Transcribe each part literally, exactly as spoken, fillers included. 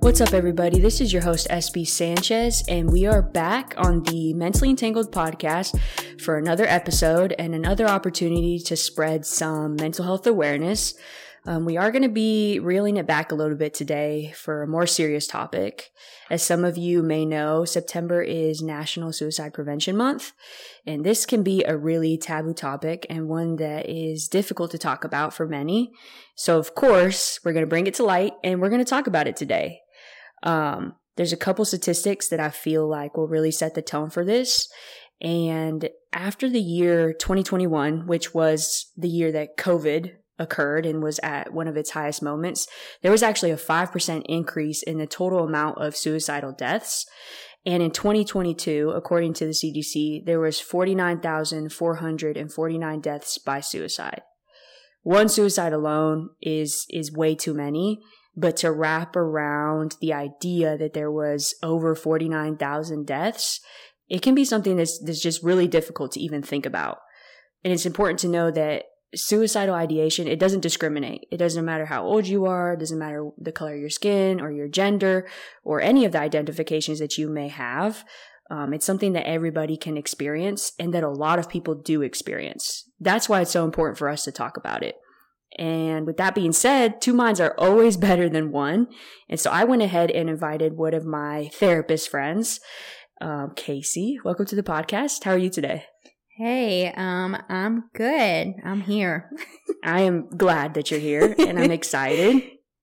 What's up, everybody? This is your host, S B Sanchez, and we are back on the Mentally Entangled podcast for another episode and another opportunity to spread some mental health awareness. Um, we are going to be reeling it back a little bit today for a more serious topic. As some of you may know, September is National Suicide Prevention Month, and this can be a really taboo topic and one that is difficult to talk about for many. So, of course, we're going to bring it to light, and we're going to talk about it today. Um, there's a couple statistics that I feel like will really set the tone for this. And after the year twenty twenty-one, which was the year that COVID occurred and was at one of its highest moments, there was actually a five percent increase in the total amount of suicidal deaths. And in twenty twenty-two, according to the C D C, there was forty-nine thousand four hundred forty-nine deaths by suicide. One suicide alone is, is way too many. But to wrap around the idea that there was over forty-nine thousand deaths, it can be something that's, that's just really difficult to even think about. And it's important to know that suicidal ideation, it doesn't discriminate. It doesn't matter how old you are. It doesn't matter the color of your skin or your gender or any of the identifications that you may have. Um, it's something that everybody can experience and that a lot of people do experience. That's why it's so important for us to talk about it. And with that being said, two minds are always better than one. And so I went ahead and invited one of my therapist friends, um, Casey. Welcome to the podcast. How are you today? Hey, um, I'm good. I'm here. I am glad that you're here and I'm excited.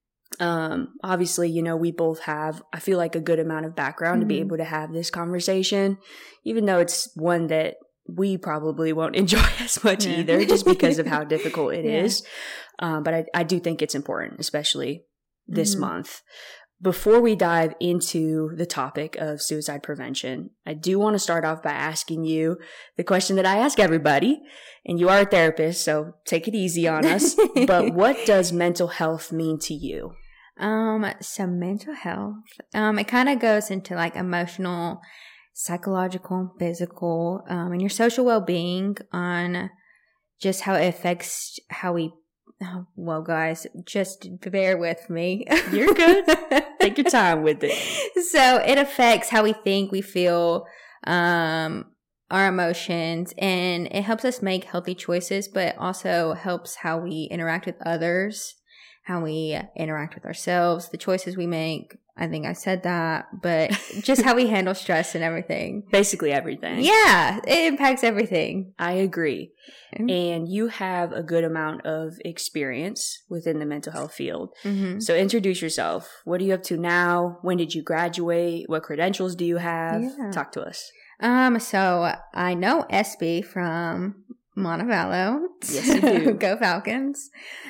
Um, obviously, you know, we both have, I feel like, a good amount of background mm-hmm. to be able to have this conversation, even though it's one that we probably won't enjoy as much yeah. either, just because of how difficult it yeah. is. Um, but I, I do think it's important, especially this mm-hmm. month. Before we dive into the topic of suicide prevention, I do want to start off by asking you the question that I ask everybody. And you are a therapist, so take it easy on us. But what does mental health mean to you? Um, so mental health, um, it kind of goes into like emotional, psychological, physical, um, and your social well-being on just how it affects how we, oh, well, guys, just bear with me. You're good. Take your time with it. So it affects how we think, we feel, um, our emotions, and it helps us make healthy choices, but also helps how we interact with others, how we interact with ourselves, the choices we make. I think I said that, but just how we handle stress and everything. Basically everything. Yeah, it impacts everything. I agree. Mm-hmm. And you have a good amount of experience within the mental health field. Mm-hmm. So introduce yourself. What are you up to now? When did you graduate? What credentials do you have? Yeah. Talk to us. Um, so I know S B from Montevallo. Yes, you do. Go Falcons.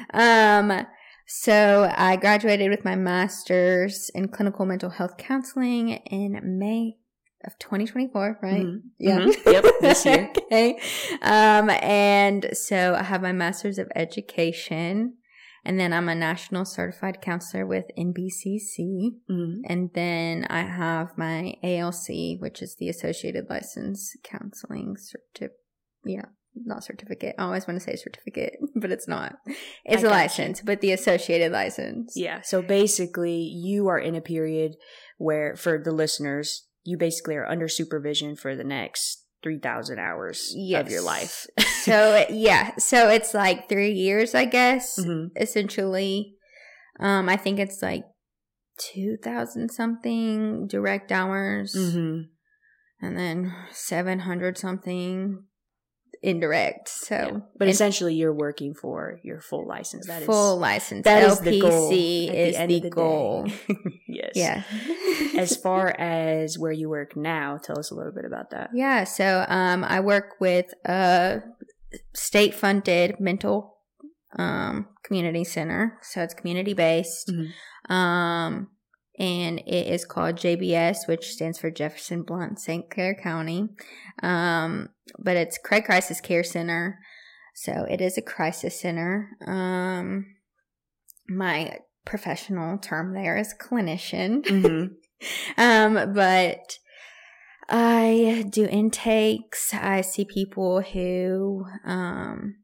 Um, So I graduated with my master's in clinical mental health counseling in May of twenty twenty-four, right? Mm-hmm. Yeah. Mm-hmm. Yep, this year. Okay. Um, and so I have my master's of education, and then I'm a national certified counselor with N B C C. Mm-hmm. And then I have my A L C, which is the Associated License Counseling Certificate. Yeah. Not certificate. I always want to say certificate, but it's not. It's I a license, you. But the associated license. Yeah. So basically, you are in a period where, for the listeners, you basically are under supervision for the next three thousand hours yes. of your life. So, yeah. So it's like three years, I guess, mm-hmm. essentially. Um, I think it's like two thousand something direct hours. Mm-hmm. And then seven hundred something indirect. So, yeah. But essentially, you're working for your full license. That full is, license. That L P C is the goal. Is the, the, the goal. Yes. Yeah. As far as where you work now, tell us a little bit about that. Yeah. So, um, I work with a state-funded mental um community center. So it's community based. Mm-hmm. Um. And it is called J B S, which stands for Jefferson Blount Saint Clair County. Um, but it's Craig Crisis Care Center. So it is a crisis center. Um, my professional term there is clinician. Mm-hmm. um, but I do intakes. I see people who um,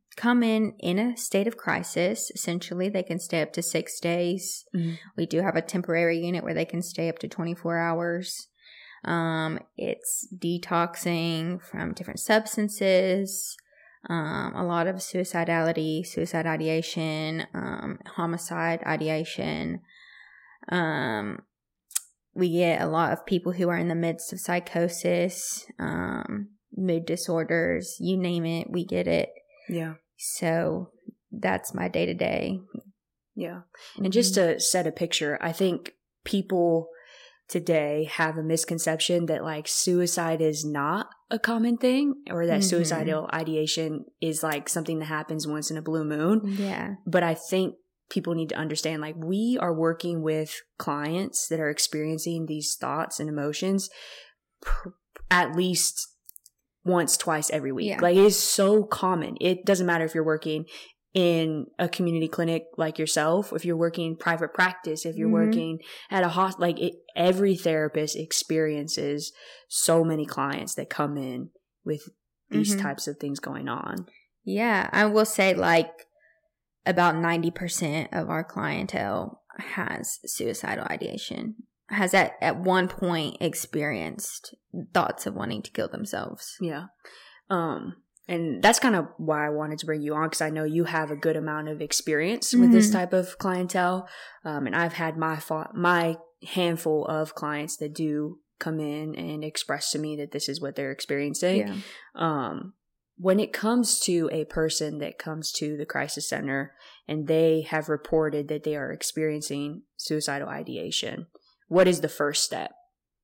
come in in a state of crisis. Essentially, they can stay up to six days. Mm-hmm. We do have a temporary unit where they can stay up to twenty-four hours. Um, it's detoxing from different substances, um, a lot of suicidality, suicide ideation, um, homicide ideation. Um, we get a lot of people who are in the midst of psychosis, um, mood disorders, you name it, we get it. Yeah. So that's my day to day. Yeah. And mm-hmm. just to set a picture, I think people today have a misconception that like suicide is not a common thing, or that mm-hmm. suicidal ideation is like something that happens once in a blue moon. Yeah. But I think people need to understand, like, we are working with clients that are experiencing these thoughts and emotions pr- at least once, twice every week. Yeah. Like, it is so common. It doesn't matter if you're working in a community clinic like yourself, if you're working private practice, if you're mm-hmm. working at a hospital, like it, every therapist experiences so many clients that come in with these mm-hmm. types of things going on. Yeah. I will say like about ninety percent of our clientele has suicidal ideation, has at, at one point experienced thoughts of wanting to kill themselves. Yeah. Um, And that's kind of why I wanted to bring you on, because I know you have a good amount of experience with mm-hmm. this type of clientele. Um, and I've had my fa- my handful of clients that do come in and express to me that this is what they're experiencing. Yeah. Um, when it comes to a person that comes to the crisis center and they have reported that they are experiencing suicidal ideation, what is the first step?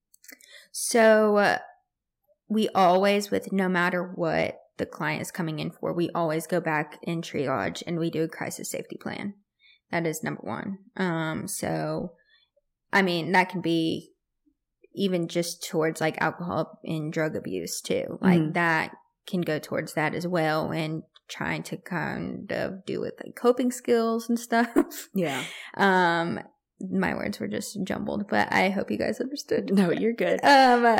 So uh, we always, with no matter what the client is coming in for, we always go back in triage and we do a crisis safety plan. That is number one. Um, so, I mean, that can be even just towards like alcohol and drug abuse too. Like mm-hmm. that can go towards that as well, and trying to kind of do with like coping skills and stuff. Yeah. Um, my words were just jumbled, but I hope you guys understood. No, you're good. Um,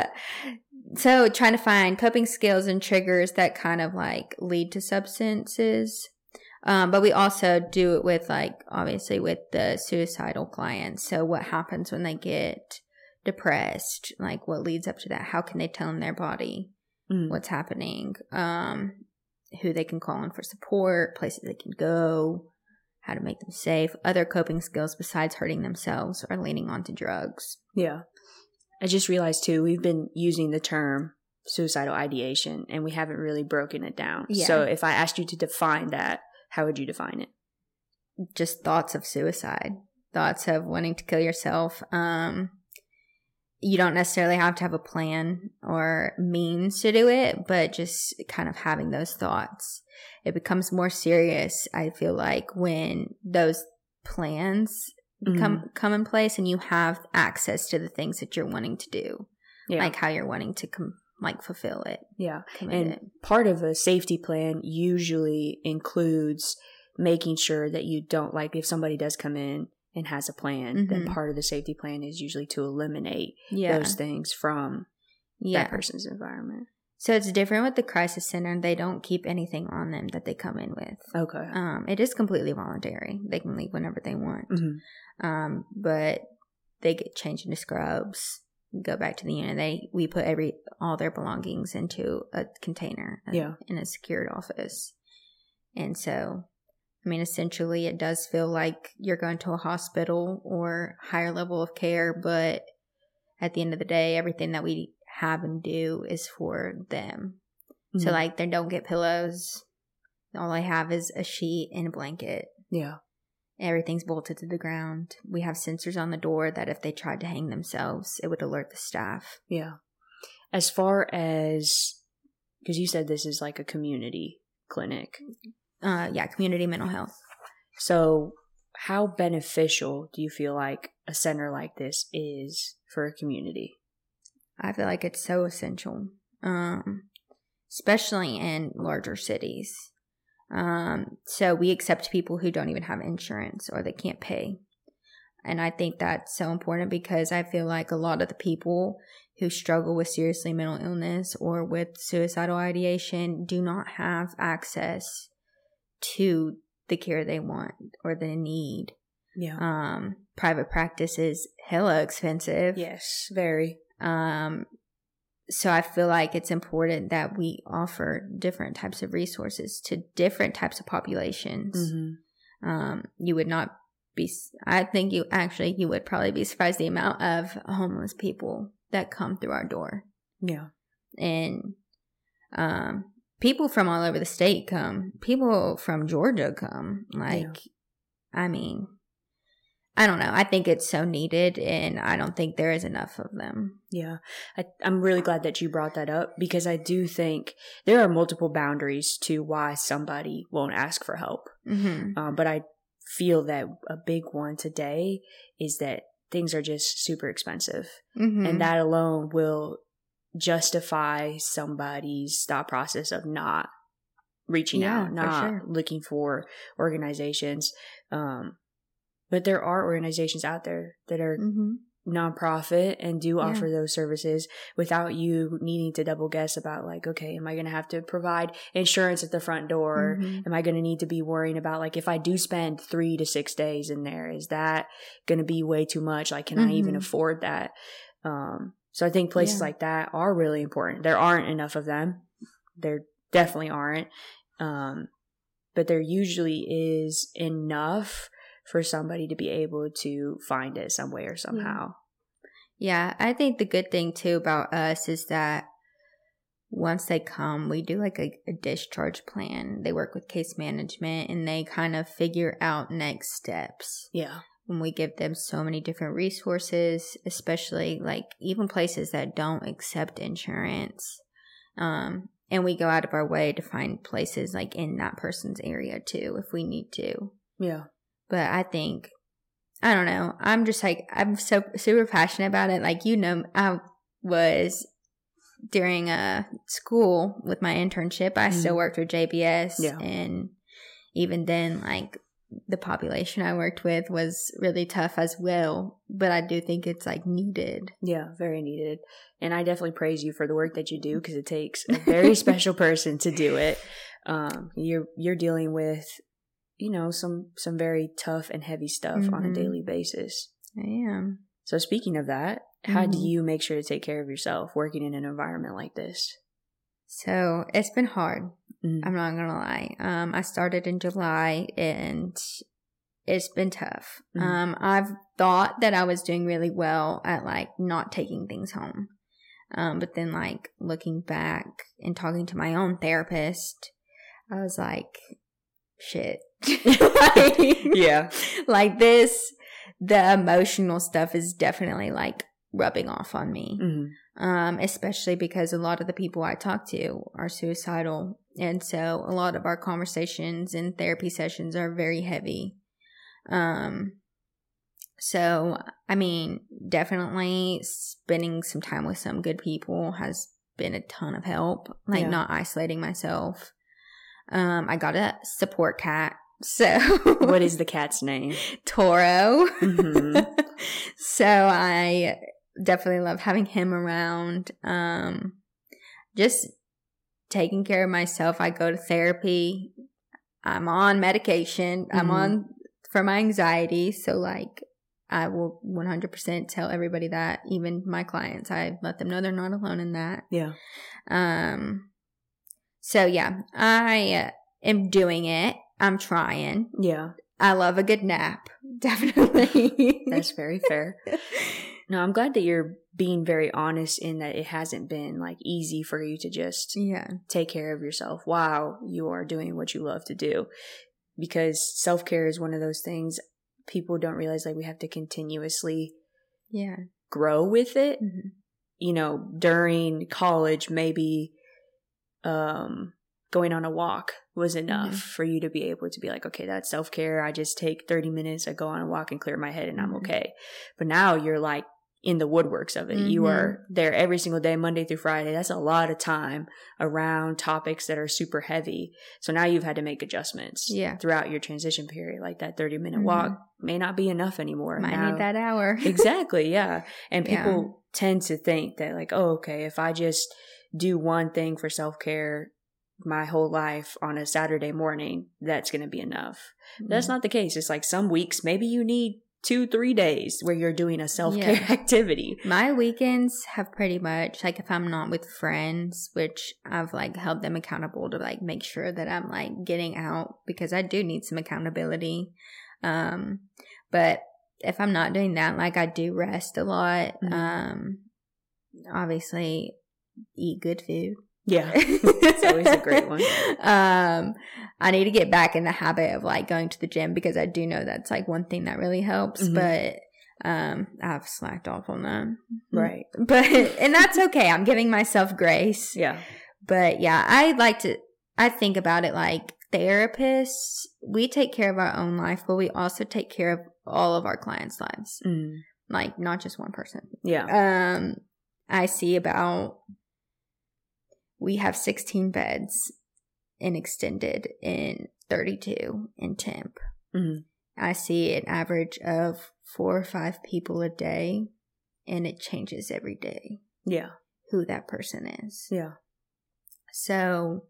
So trying to find coping skills and triggers that kind of like lead to substances. Um, but we also do it with like, obviously with the suicidal clients. So what happens when they get depressed? Like what leads up to that? How can they tell in their body mm. what's happening? Um, who they can call in for support, places they can go, how to make them safe, other coping skills besides hurting themselves or leaning onto drugs. Yeah. I just realized too, we've been using the term suicidal ideation and we haven't really broken it down. Yeah. So if I asked you to define that, how would you define it? Just thoughts of suicide, thoughts of wanting to kill yourself. Um, you don't necessarily have to have a plan or means to do it, but just kind of having those thoughts. It becomes more serious, I feel like, when those plans come mm-hmm. come in place and you have access to the things that you're wanting to do, yeah. like how you're wanting to com- like fulfill it. Yeah. And it. Part of a safety plan usually includes making sure that you don't, like if somebody does come in and has a plan, mm-hmm. then part of the safety plan is usually to eliminate yeah. those things from yeah. that person's environment. So it's different with the crisis center. They don't keep anything on them that they come in with. Okay. Um, it is completely voluntary. They can leave whenever they want. Mm-hmm. Um, but they get changed into scrubs, go back to the unit. They we put every all their belongings into a container, yeah. in a secured office. And so, I mean, essentially, it does feel like you're going to a hospital or higher level of care. But at the end of the day, everything that we have and do is for them. Mm-hmm. So like they don't get pillows. All I have is a sheet and a blanket. Yeah. Everything's bolted to the ground. We have sensors on the door that if they tried to hang themselves, it would alert the staff. Yeah. As far as, because you said this is like a community clinic. Uh, yeah, community mental health. So how beneficial do you feel like a center like this is for a community? I feel like it's so essential, um, especially in larger cities. Um, so we accept people who don't even have insurance or they can't pay. And I think that's so important because I feel like a lot of the people who struggle with seriously mental illness or with suicidal ideation do not have access to the care they want or they need. Yeah. Um, private practice is hella expensive. Yes, very. Um, so I feel like it's important that we offer different types of resources to different types of populations. Mm-hmm. Um, you would not be, I think you actually, you would probably be surprised the amount of homeless people that come through our door. Yeah. And, um, people from all over the state come. People from Georgia come. Like, yeah. I mean, I don't know. I think it's so needed, and I don't think there is enough of them. Yeah. I, I'm really glad that you brought that up, because I do think there are multiple boundaries to why somebody won't ask for help. Mm-hmm. Um, but I feel that a big one today is that things are just super expensive. Mm-hmm. And that alone will justify somebody's thought process of not reaching yeah, out, not for sure. looking for organizations. Um, but there are organizations out there that are mm-hmm. nonprofit and do offer yeah. those services without you needing to double guess about, like, okay, am I going to have to provide insurance at the front door? Mm-hmm. Am I going to need to be worrying about, like, if I do spend three to six days in there, is that going to be way too much? Like, can mm-hmm. I even afford that? Um, so I think places yeah. like that are really important. There aren't enough of them. There definitely aren't. Um, but there usually is enough for somebody to be able to find it some way or somehow. Yeah. yeah, I think the good thing too about us is that once they come, we do like a, a discharge plan. They work with case management and they kind of figure out next steps. Yeah. When we give them so many different resources, especially like even places that don't accept insurance. Um, and we go out of our way to find places like in that person's area too, if we need to. Yeah. But I think, I don't know, I'm just like, I'm so super passionate about it. Like, you know, I was during a school with my internship, I mm-hmm. still worked with J B S. Yeah. And even then, like, the population I worked with was really tough as well. But I do think it's like needed. Yeah, very needed. And I definitely praise you for the work that you do, because it takes a very special person to do it. Um, you're you're dealing with, you know, some some very tough and heavy stuff mm-hmm. on a daily basis. I am. So speaking of that, mm-hmm. how do you make sure to take care of yourself working in an environment like this? So it's been hard. Mm-hmm. I'm not going to lie. Um, I started in July and it's been tough. Mm-hmm. Um, I've thought that I was doing really well at like not taking things home. Um, but then like looking back and talking to my own therapist, I was like, shit. like, yeah. Like this, the emotional stuff is definitely like rubbing off on me. Mm-hmm. Um, especially because a lot of the people I talk to are suicidal. And so a lot of our conversations and therapy sessions are very heavy. Um, so, I mean, definitely spending some time with some good people has been a ton of help. Like yeah. not isolating myself. Um, I got a support cat. So what is the cat's name? Toro. Mm-hmm. So I definitely love having him around. Um, just taking care of myself. I go to therapy. I'm on medication. Mm-hmm. I'm on for my anxiety. So like I will one hundred percent tell everybody that, even my clients, I let them know they're not alone in that. Yeah. Um, so yeah, I am doing it. I'm trying. Yeah. I love a good nap. Definitely. That's very fair. No, I'm glad that you're being very honest in that it hasn't been like easy for you to just yeah. take care of yourself while you are doing what you love to do. Because self-care is one of those things people don't realize, like we have to continuously yeah. grow with it. Mm-hmm. You know, during college, maybe um, going on a walk was enough mm-hmm. for you to be able to be like, okay, that's self-care. I just take thirty minutes, I go on a walk and clear my head and mm-hmm. I'm okay. But now you're like in the woodworks of it. Mm-hmm. You are there every single day, Monday through Friday. That's a lot of time around topics that are super heavy. So now you've had to make adjustments yeah. throughout your transition period. Like that thirty minute mm-hmm. walk may not be enough anymore. Might now, need that hour. Exactly. Yeah. And people yeah. tend to think that like, oh, okay, if I just do one thing for self-care, my whole life on a Saturday morning, that's going to be enough. Mm-hmm. That's not the case. It's like some weeks, maybe you need two, three days where you're doing a self-care yeah. activity. My weekends have pretty much, like if I'm not with friends, which I've like held them accountable to like make sure that I'm like getting out, because I do need some accountability. Um, but if I'm not doing that, like I do rest a lot. Mm-hmm. Um, obviously eat good food. Yeah, it's always a great one. Um, I need to get back in the habit of like going to the gym, because I do know that's like one thing that really helps. Mm-hmm. But um, I've slacked off on that. Right. But and that's okay. I'm giving myself grace. Yeah. But yeah, I like to. I think about it like therapists. We take care of our own life, but we also take care of all of our clients' lives. Mm. Like not just one person. Yeah. Um, I see about. We have sixteen beds in extended in thirty-two in temp. Mm-hmm. I see an average of four or five people a day, and it changes every day. Yeah. Who that person is. Yeah. So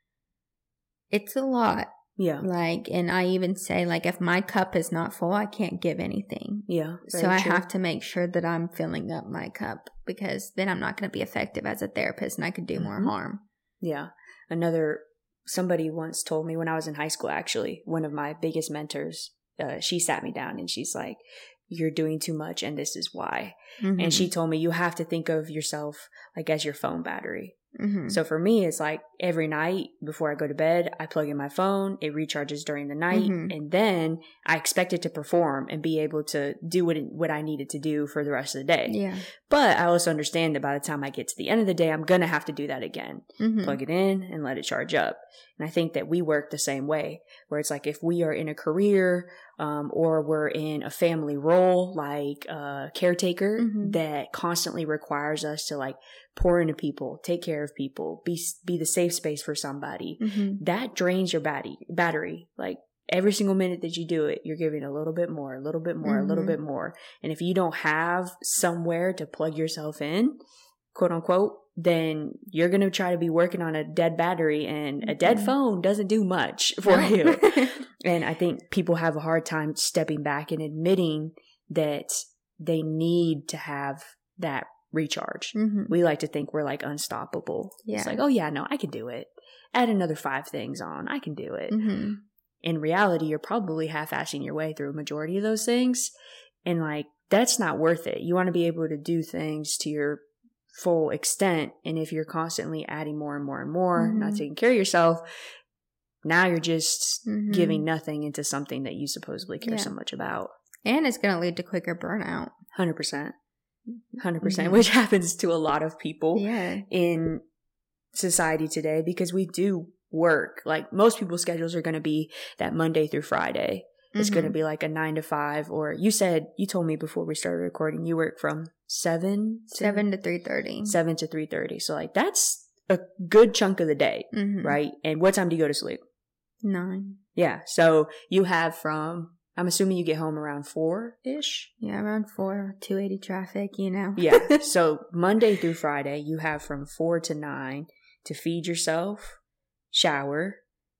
it's a lot. Yeah. Like, and I even say, like, if my cup is not full, I can't give anything. Yeah. So I true. have to make sure that I'm filling up my cup, because then I'm not going to be effective as a therapist, and I could do mm-hmm. more harm. Yeah. Another, somebody once told me when I was in high school, actually, one of my biggest mentors, uh, she sat me down and she's like, you're doing too much and this is why. Mm-hmm. And she told me you have to think of yourself like as your phone battery. Mm-hmm. So for me, it's like every night before I go to bed, I plug in my phone, it recharges during the night, mm-hmm. and then I expect it to perform and be able to do what it, what I needed to do for the rest of the day. Yeah. But I also understand that by the time I get to the end of the day, I'm going to have to do that again. Mm-hmm. Plug it in and let it charge up. And I think that we work the same way, where it's like if we are in a career um, or we're in a family role, like a caretaker mm-hmm. that constantly requires us to like pour into people, take care of people, be be the safe space for somebody, mm-hmm. that drains your battery. Battery, like every single minute that you do it, you're giving a little bit more, a little bit more, mm-hmm. a little bit more. And if you don't have somewhere to plug yourself in, quote unquote, then you're going to try to be working on a dead battery, and a dead mm-hmm. phone doesn't do much for no. you. And I think people have a hard time stepping back and admitting that they need to have that recharge. Mm-hmm. We like to think we're like unstoppable. Yeah. It's like, oh yeah, no, I can do it. Add another five things on. I can do it. Mm-hmm. In reality, you're probably half-assing your way through a majority of those things. And like, that's not worth it. You want to be able to do things to your full extent. And if you're constantly adding more and more and more, mm-hmm. not taking care of yourself, now you're just mm-hmm. giving nothing into something that you supposedly care yeah. so much about. And it's going to lead to quicker burnout. one hundred percent. one hundred percent, mm-hmm. which happens to a lot of people yeah. in society today, because we do work. Like most people's schedules are going to be that Monday through Friday. It's mm-hmm. going to be like a nine to five, or you said, you told me before we started recording, you work from seven to, seven to three thirty. seven to three thirty. So like that's a good chunk of the day, mm-hmm. right? And what time do you go to sleep? Nine. Yeah. So you have from, I'm assuming you get home around four-ish? Yeah, around four, two eighty traffic, you know. Yeah. So Monday through Friday, you have from four to nine to feed yourself, shower,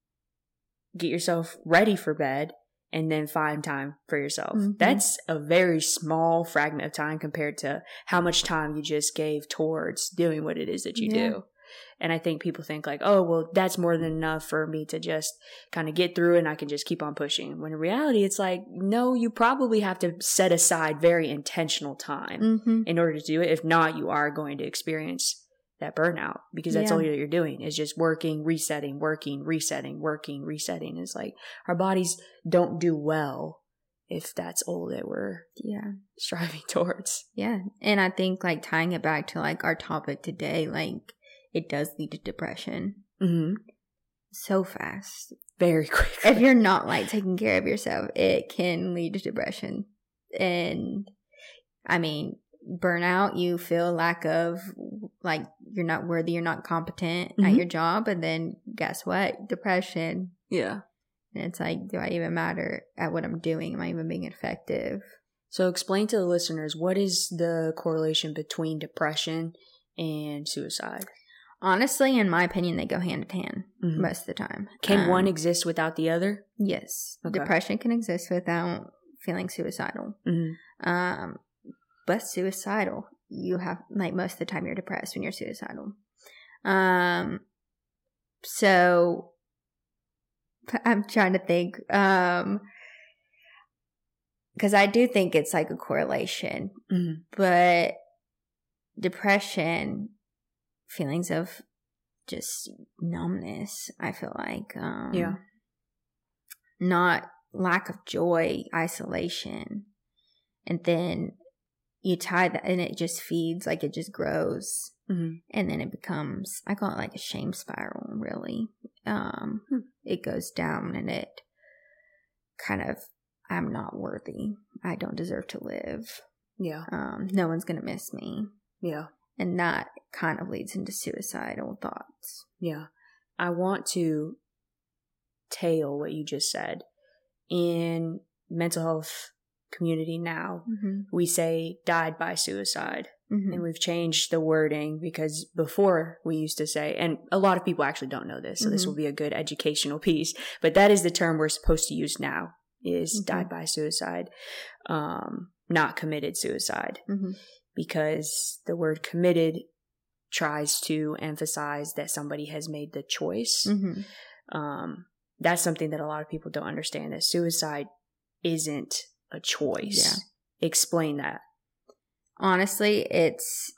get yourself ready for bed, and then find time for yourself. Mm-hmm. That's a very small fragment of time compared to how much time you just gave towards doing what it is that you yeah. do. And I think people think like, oh, well, that's more than enough for me to just kind of get through and I can just keep on pushing. When in reality, it's like, no, you probably have to set aside very intentional time mm-hmm. in order to do it. If not, you are going to experience that burnout, because that's yeah. all you're doing is just working, resetting, working, resetting, working, resetting. It's like our bodies don't do well if that's all that we're yeah striving towards. Yeah. And I think like tying it back to like our topic today, like it does lead to depression mm-hmm. so fast. Very quickly. If you're not like taking care of yourself, it can lead to depression. And I mean, burnout, you feel lack of like you're not worthy, you're not competent mm-hmm. at your job, and then guess what? Depression. Yeah. And it's like, do I even matter at what I'm doing? Am I even being effective? So explain to the listeners, what is the correlation between depression and suicide? Honestly, in my opinion, they go hand in hand Mm-hmm. most of the time. Can Um, one exist without the other? Yes. Okay. Depression can exist without feeling suicidal. Mm-hmm. Um, but suicidal, you have, like, most of the time you're depressed when you're suicidal. Um, so I'm trying to think, um, because I do think it's like a correlation, Mm-hmm. but depression, feelings of just numbness, I feel like, um, Yeah. not lack of joy, isolation, and then you tie that and it just feeds, like it just grows. Mm-hmm. And then it becomes, I call it like a shame spiral, really. Um, Hmm. It goes down and it kind of, I'm not worthy. I don't deserve to live. Yeah. Um, no one's going to miss me. Yeah. And that kind of leads into suicidal thoughts. Yeah. I want to tail what you just said. In mental health community now, Mm-hmm. we say died by suicide. Mm-hmm. And we've changed the wording because before we used to say, and a lot of people actually don't know this, so mm-hmm. this will be a good educational piece, but that is the term we're supposed to use now, is mm-hmm. died by suicide, um, not committed suicide. Mm-hmm. Because the word committed tries to emphasize that somebody has made the choice. Mm-hmm. Um, that's something that a lot of people don't understand, that suicide isn't a choice. Yeah. Explain that. Honestly, it's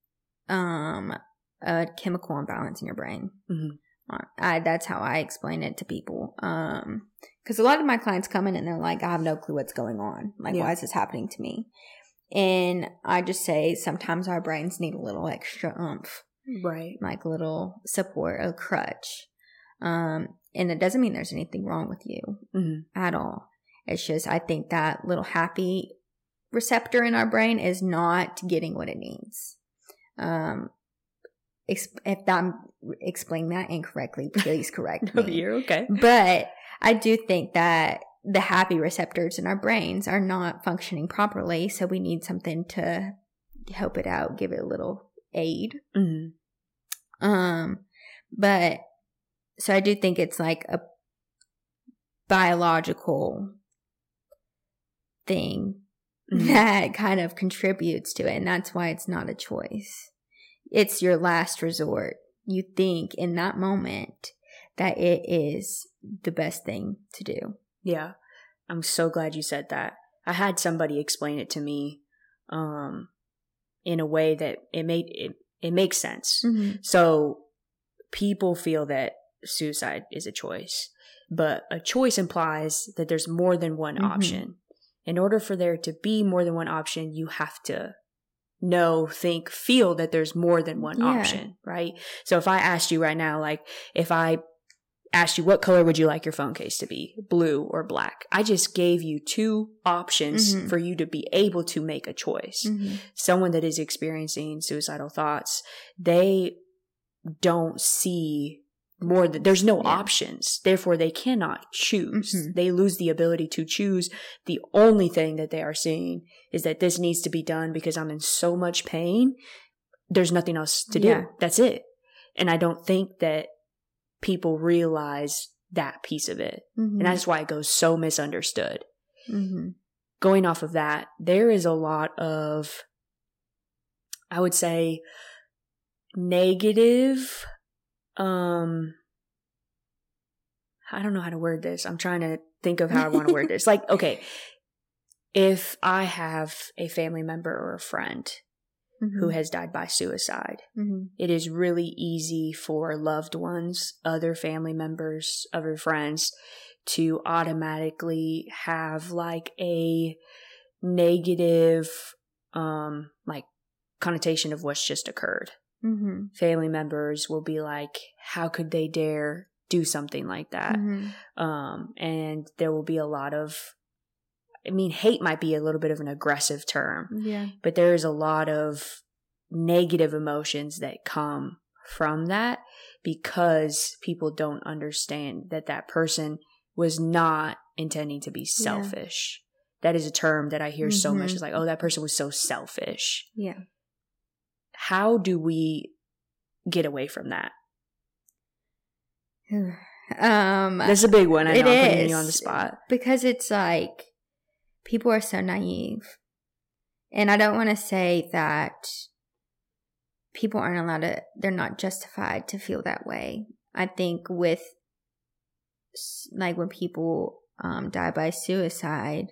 um, a chemical imbalance in your brain. Mm-hmm. I, that's how I explain it to people. Um, because a lot of my clients come in and they're like, I have no clue what's going on. Like, yeah. Why is this happening to me? And I just say sometimes our brains need a little extra oomph. Right. Like a little support, a crutch. Um, and it doesn't mean there's anything wrong with you mm-hmm. at all. It's just, I think that little happy receptor in our brain is not getting what it needs. Um, if I'm explaining that incorrectly, please correct no, me. You're okay. But I do think that the happy receptors in our brains are not functioning properly, so we need something to help it out, give it a little aid. Mm-hmm. Um, but so I do think it's like a biological thing mm-hmm. that kind of contributes to it, and that's why it's not a choice. It's your last resort. You think in that moment that it is the best thing to do. Yeah. I'm so glad you said that. I had somebody explain it to me um, in a way that it made it, it makes sense. Mm-hmm. So people feel that suicide is a choice, but a choice implies that there's more than one mm-hmm. option. In order for there to be more than one option, you have to know, think, feel that there's more than one yeah. option, right? So if I asked you right now, like if I asked you what color would you like your phone case to be, blue or black, I just gave you two options mm-hmm. for you to be able to make a choice. Mm-hmm. Someone that is experiencing suicidal thoughts, they don't see more than, there's no yeah. options. Therefore, they cannot choose. Mm-hmm. They lose the ability to choose. The only thing that they are seeing is that this needs to be done because I'm in so much pain. There's nothing else to yeah. do. That's it. And I don't think that people realize that piece of it. Mm-hmm. And that's why it goes so misunderstood. Mm-hmm. Going off of that, there is a lot of, I would say, negative, um, I don't know how to word this. I'm trying to think of how I want to word this. Like, okay, if I have a family member or a friend Mm-hmm. who has died by suicide. Mm-hmm. It is really easy for loved ones, other family members, other friends to automatically have like a negative, um, like connotation of what's just occurred. Mm-hmm. Family members will be like, how could they dare do something like that? Mm-hmm. Um, and there will be a lot of, I mean, hate might be a little bit of an aggressive term, yeah. but there is a lot of negative emotions that come from that because people don't understand that that person was not intending to be selfish. Yeah. That is a term that I hear mm-hmm. so much. It's like, oh, that person was so selfish. Yeah. How do we get away from that? um, That's a big one. I know, it I'm putting is, you on the spot. Because it's like, people are so naive. And I don't want to say that people aren't allowed to, they're not justified to feel that way. I think with, like, when people um, die by suicide,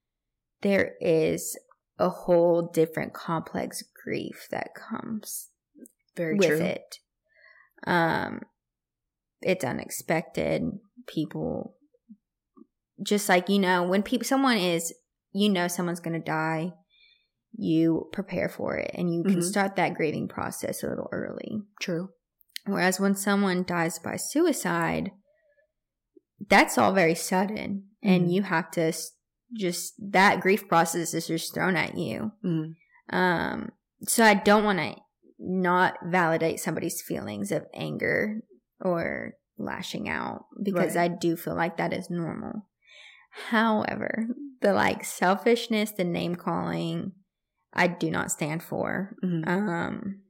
there is a whole different complex grief that comes Very with true. it. Um, it's unexpected. People, just like, you know, when people, someone is, you know, someone's going to die, you prepare for it and you can Mm-hmm. start that grieving process a little early. True. Whereas when someone dies by suicide, that's all very sudden, mm-hmm. and you have to just, that grief process is just thrown at you. Mm-hmm. Um, so I don't want to not validate somebody's feelings of anger or lashing out, because right. I do feel like that is normal. However, the like selfishness, the name calling, I do not stand for. Mm-hmm. Um,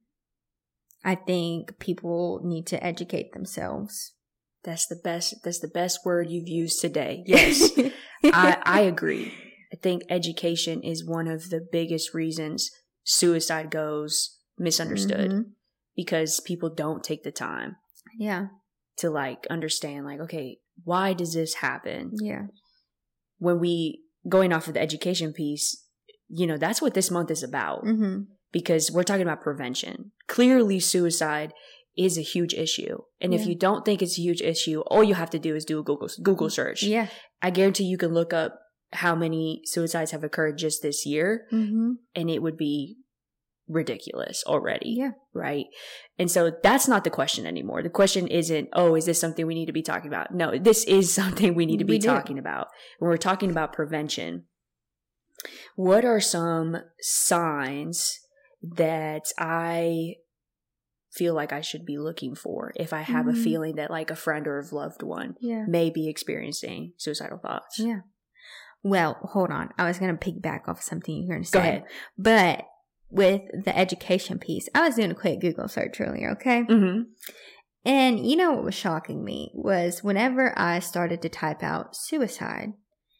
I think people need to educate themselves. That's the best. That's the best word you've used today. Yes, I, I agree. I think education is one of the biggest reasons suicide goes misunderstood, mm-hmm. because people don't take the time. Yeah. To like understand, like, okay, why does this happen? Yeah. When we going off of the education piece, you know, that's what this month is about, mm-hmm. because we're talking about prevention. Clearly, suicide is a huge issue. And yeah. if you don't think it's a huge issue, all you have to do is do a Google Google search. Yeah. I guarantee you can look up how many suicides have occurred just this year, mm-hmm. and it would be ridiculous already. Yeah. Right. And so that's not the question anymore. The question isn't, oh, is this something we need to be talking about? No, this is something we need to be we talking about. When we're talking about prevention, what are some signs that I feel like I should be looking for if I have mm-hmm. a feeling that like a friend or a loved one yeah. may be experiencing suicidal thoughts? Yeah. Well, hold on. I was going to piggyback off of something you're going to say. Go ahead. But with the education piece, I was doing a quick Google search earlier, okay? Mm-hmm. And you know what was shocking me was whenever I started to type out suicide,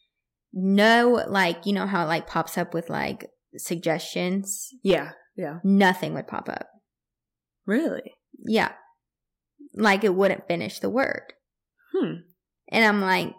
no, like, you know how it like pops up with like suggestions? Yeah, yeah. Nothing would pop up. Really? Yeah. Like it wouldn't finish the word. Hmm. And I'm like...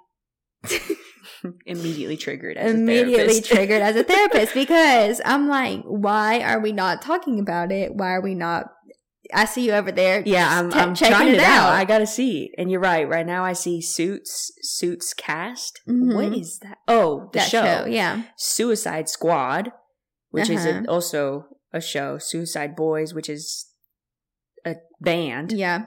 immediately triggered as immediately a therapist. triggered as a therapist, because I'm like, why are we not talking about it? Why are we not? I see you over there. Yeah, I'm, t- I'm checking it, it out. out. I gotta see. And you're right. Right now, I see Suits. Suits cast. Mm-hmm. What is that? Oh, the that show. show. Yeah, Suicide Squad, which uh-huh. is a, also a show. Suicide Boys, which is a band. Yeah.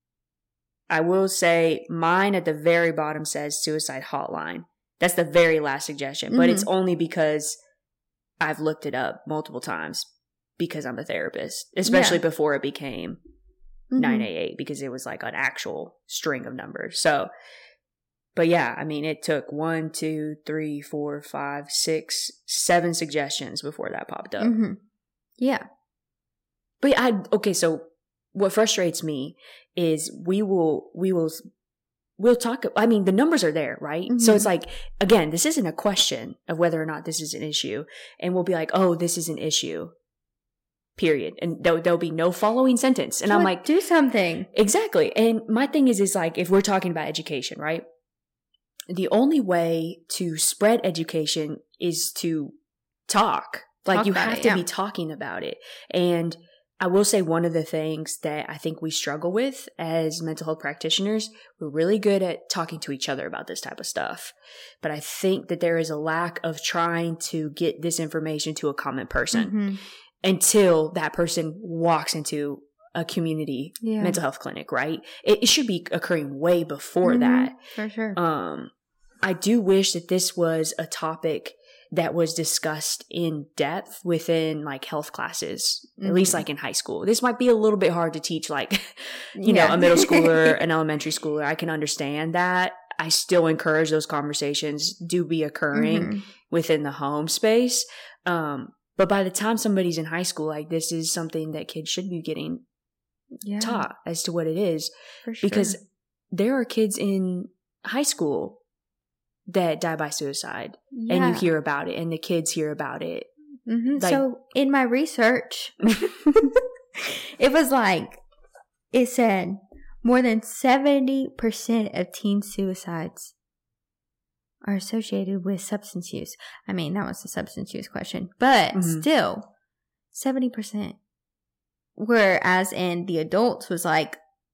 I will say mine at the very bottom says Suicide Hotline. That's the very last suggestion, but mm-hmm. it's only because I've looked it up multiple times because I'm a therapist, especially yeah. before it became mm-hmm. nine eight eight, because it was like an actual string of numbers. So, but yeah, I mean, it took one, two, three, four, five, six, seven suggestions before that popped up. Mm-hmm. Yeah. But I, okay, so what frustrates me is we will, we will, We'll talk, I mean, the numbers are there, right? Mm-hmm. So it's like, again, this isn't a question of whether or not this is an issue. And we'll be like, oh, this is an issue, period. And there'll, there'll be no following sentence. And so I'm like, do something. Exactly. And my thing is, is like, if we're talking about education, right? The only way to spread education is to talk. Like, talk you have it, to yeah. be talking about it. And I will say one of the things that I think we struggle with as mental health practitioners, we're really good at talking to each other about this type of stuff. But I think that there is a lack of trying to get this information to a common person mm-hmm. until that person walks into a community yeah. mental health clinic, right? It, it should be occurring way before mm-hmm. that. For sure. Um, I do wish that this was a topic that was discussed in depth within like health classes, mm-hmm. at least like in high school. This might be a little bit hard to teach like, you yeah. know, a middle schooler, an elementary schooler. I can understand that. I still encourage those conversations do be occurring mm-hmm. within the home space. Um, but by the time somebody's in high school, like this is something that kids should be getting yeah. taught as to what it is. For sure. Because there are kids in high school that die by suicide, yeah. and you hear about it, and the kids hear about it. Mm-hmm. Like, so in my research, it was like, it said more than seventy percent of teen suicides are associated with substance use. I mean, that was the substance use question, but mm-hmm. still seventy percent. Whereas in the adults was like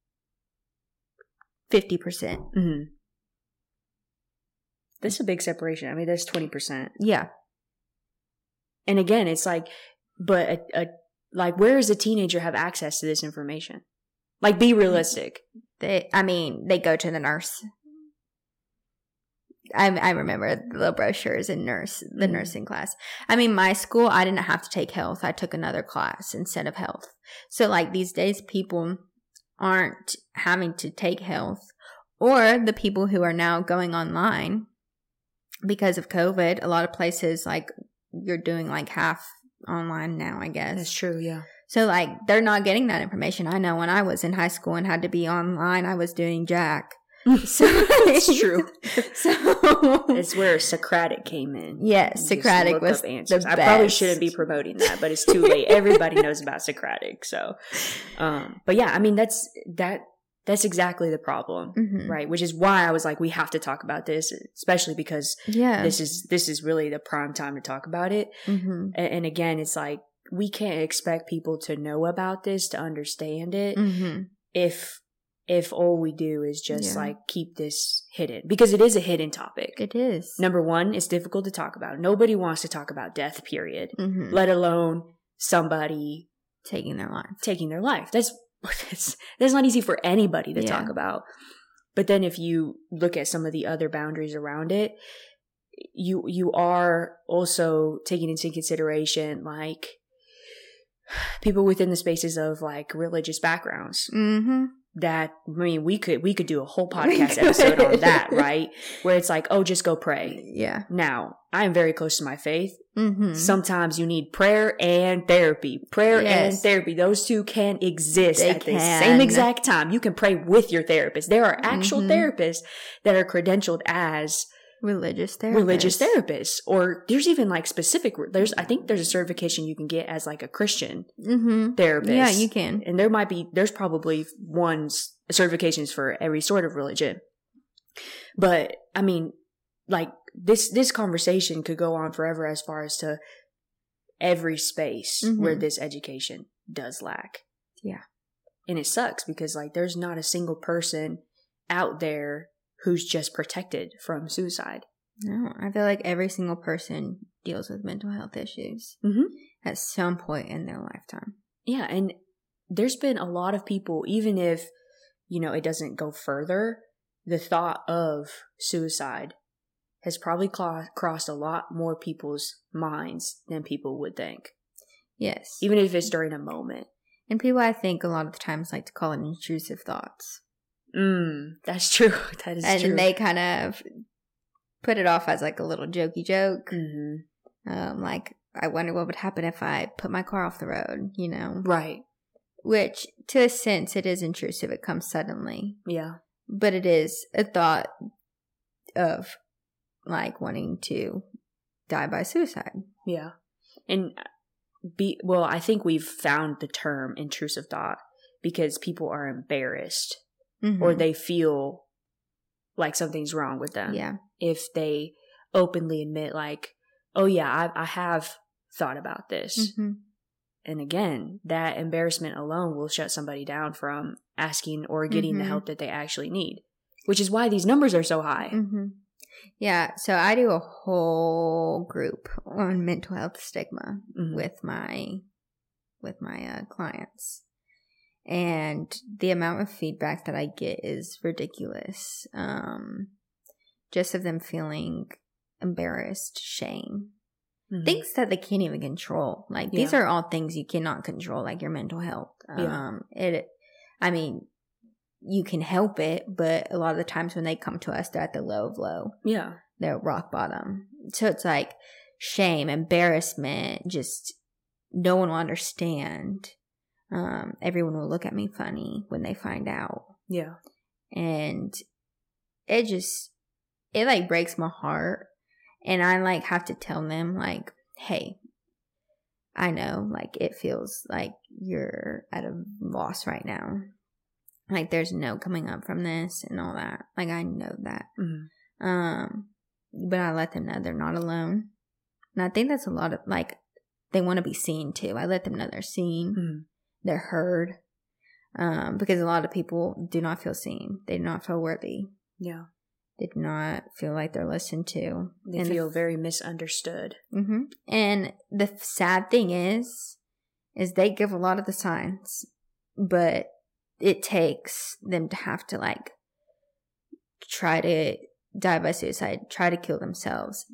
fifty percent. Mm-hmm. That's a big separation. I mean, that's twenty percent. Yeah. And again, it's like, but a, a, like, where does a teenager have access to this information? Like, be realistic. They, I mean, they go to the nurse. I I remember the brochures in nurse, the mm-hmm. nursing class. I mean, my school, I didn't have to take health. I took another class instead of health. So, like, these days, people aren't having to take health, or the people who are now going online because of COVID. A lot of places, like, you're doing like half online now, I guess. That's true, yeah. So, like, they're not getting that information. I know when I was in high school and had to be online, I was doing Jack. So it's true. So it's where Socratic came in. Yes, Socratic was the best. I probably shouldn't be promoting that, but it's too late. Everybody knows about Socratic. So, um, but yeah, I mean, that's that. That's exactly the problem, mm-hmm. right? Which is why I was like, we have to talk about this, especially because yeah. this is this is really the prime time to talk about it. Mm-hmm. And, and again, it's like we can't expect people to know about this, to understand it, mm-hmm. if if all we do is just yeah. like keep this hidden, because it is a hidden topic. It is. Number one, it's difficult to talk about. Nobody wants to talk about death, period. Mm-hmm. Let alone somebody taking their life. Taking their life. That's That's, that's not easy for anybody to yeah. talk about. But then if you look at some of the other boundaries around it, you you are also taking into consideration like people within the spaces of like religious backgrounds. Mm-hmm. That, I mean, we could we could do a whole podcast episode on that, right? Where it's like, oh, just go pray. Yeah. Now, I am very close to my faith. Mm-hmm. Sometimes you need prayer and therapy. Prayer yes. and therapy. Those two can exist they at can. the same exact time. You can pray with your therapist. There are actual mm-hmm. therapists that are credentialed as religious therapists. Religious therapists. Or there's even like specific, there's, I think there's a certification you can get as like a Christian mm-hmm. therapist. Yeah, you can. And there might be, there's probably ones, certifications for every sort of religion. But I mean, like this, this conversation could go on forever as far as to every space mm-hmm. where this education does lack. Yeah. And it sucks because like there's not a single person out there who's just protected from suicide. No, I feel like every single person deals with mental health issues mm-hmm. at some point in their lifetime. Yeah, and there's been a lot of people, even if, you know, it doesn't go further, the thought of suicide has probably cl- crossed a lot more people's minds than people would think. Yes. Even if it's during a moment. And people, I think, a lot of the times like to call it intrusive thoughts. Mm, that's true. That is and true. And they kind of put it off as like a little jokey joke. Mm-hmm. Um, like, I wonder what would happen if I put my car off the road, you know? Right. Which, to a sense, it is intrusive. It comes suddenly. Yeah. But it is a thought of, like, wanting to die by suicide. Yeah. And, be well, I think we've found the term intrusive thought because people are embarrassed mm-hmm. or they feel like something's wrong with them. Yeah. If they openly admit, like, oh, yeah, I, I have thought about this. Mm-hmm. And again, that embarrassment alone will shut somebody down from asking or getting mm-hmm. the help that they actually need, which is why these numbers are so high. Mm-hmm. Yeah. So I do a whole group on mental health stigma mm-hmm. with my, with my uh, clients. And the amount of feedback that I get is ridiculous. Um, just of them feeling embarrassed, shame. Mm-hmm. Things that they can't even control. Like, yeah. these are all things you cannot control, like your mental health. Yeah. Um, it, I mean, you can help it, but a lot of the times when they come to us, they're at the low of low. Yeah. They're rock bottom. So it's like shame, embarrassment, just no one will understand. Um, everyone will look at me funny when they find out. Yeah. And it just, it like breaks my heart. And I like have to tell them like, hey, I know like it feels like you're at a loss right now. Like there's no coming up from this and all that. Like I know that. Mm-hmm. Um, but I let them know they're not alone. And I think that's a lot of like, they want to be seen too. I let them know they're seen. Mm-hmm. They're heard. Um, because a lot of people do not feel seen. They do not feel worthy. Yeah. They do not feel like they're listened to. They and feel the, very misunderstood. Mm-hmm. And the sad thing is, is they give a lot of the signs, but it takes them to have to like try to die by suicide, try to kill themselves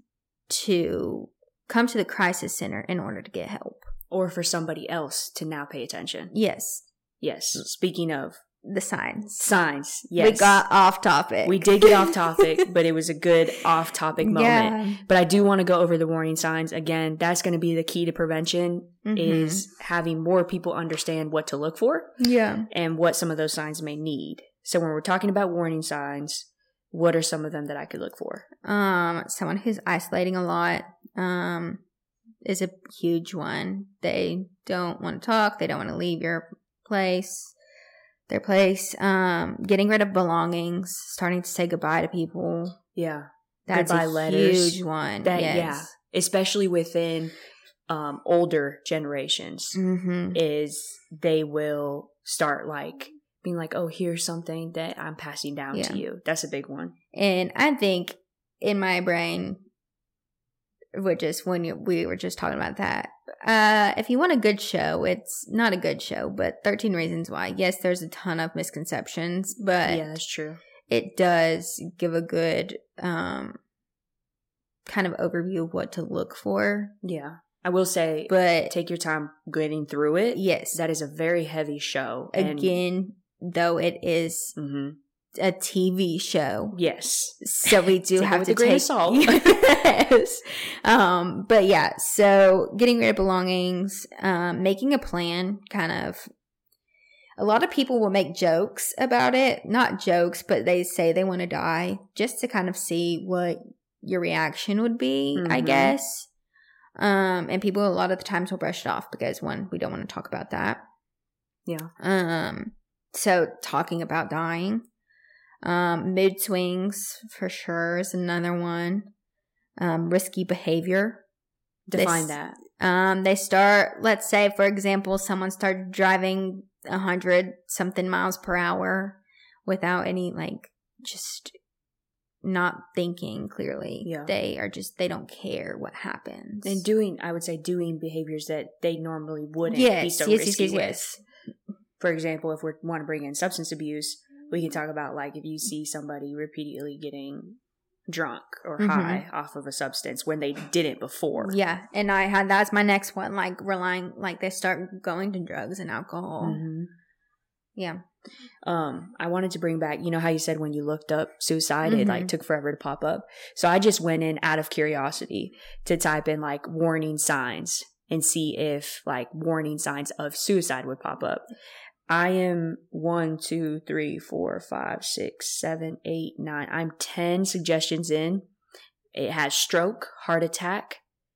to come to the crisis center in order to get help. Or for somebody else to now pay attention. Yes. Yes. Speaking of. The signs. Signs, yes. We got off topic. We did get off topic, but it was a good off topic moment. Yeah. But I do want to go over the warning signs. Again, that's going to be the key to prevention mm-hmm. is having more people understand what to look for. Yeah. And what some of those signs may need. So when we're talking about warning signs, what are some of them that I could look for? Um, someone who's isolating a lot um, is a huge one. They don't want to talk. They don't want to leave your place. Their place, um, getting rid of belongings, starting to say goodbye to people. Yeah. That's goodbye a letters. Huge one. That, yes. Yeah. Especially within um, older generations mm-hmm. is they will start like being like, oh, here's something that I'm passing down yeah. to you. That's a big one. And I think in my brain, which is when you, we were just talking about that, Uh, if you want a good show, it's not a good show, but thirteen Reasons Why. Yes, there's a ton of misconceptions, but yeah, that's true. It does give a good um, kind of overview of what to look for. Yeah. I will say, but take your time getting through it. Yes. That is a very heavy show. Again, and though it is mm-hmm. a T V show. Yes. So we do have to take salt. Yes. Um, but yeah, so getting rid of belongings, um, making a plan, kind of. A lot of people will make jokes about it. Not jokes, but they say they want to die just to kind of see what your reaction would be, mm-hmm. I guess. Um, and people a lot of the times will brush it off because, one, we don't want to talk about that. Yeah. Um. So talking about dying. Um, mood swings for sure is another one. Um, risky behavior. Define they, that. Um, they start, let's say, for example, someone started driving a hundred something miles per hour without any, like, just not thinking clearly. Yeah. They are just, they don't care what happens. And doing, I would say, doing behaviors that they normally wouldn't yes, be so yes, risky yes, yes, with. yes. For example, if we want to bring in substance abuse, we can talk about, like, if you see somebody repeatedly getting drunk or mm-hmm. high off of a substance when they didn't before. Yeah. And I had, that's my next one, like, relying, like, they start going to drugs and alcohol. Mm-hmm. Yeah. Um, I wanted to bring back, you know how you said when you looked up suicide, mm-hmm. it, like, took forever to pop up? So I just went in out of curiosity to type in, like, warning signs and see if, like, warning signs of suicide would pop up. I am one, two, three, four, five, six, seven, eight, nine. I'm ten suggestions in. It has stroke, heart attack,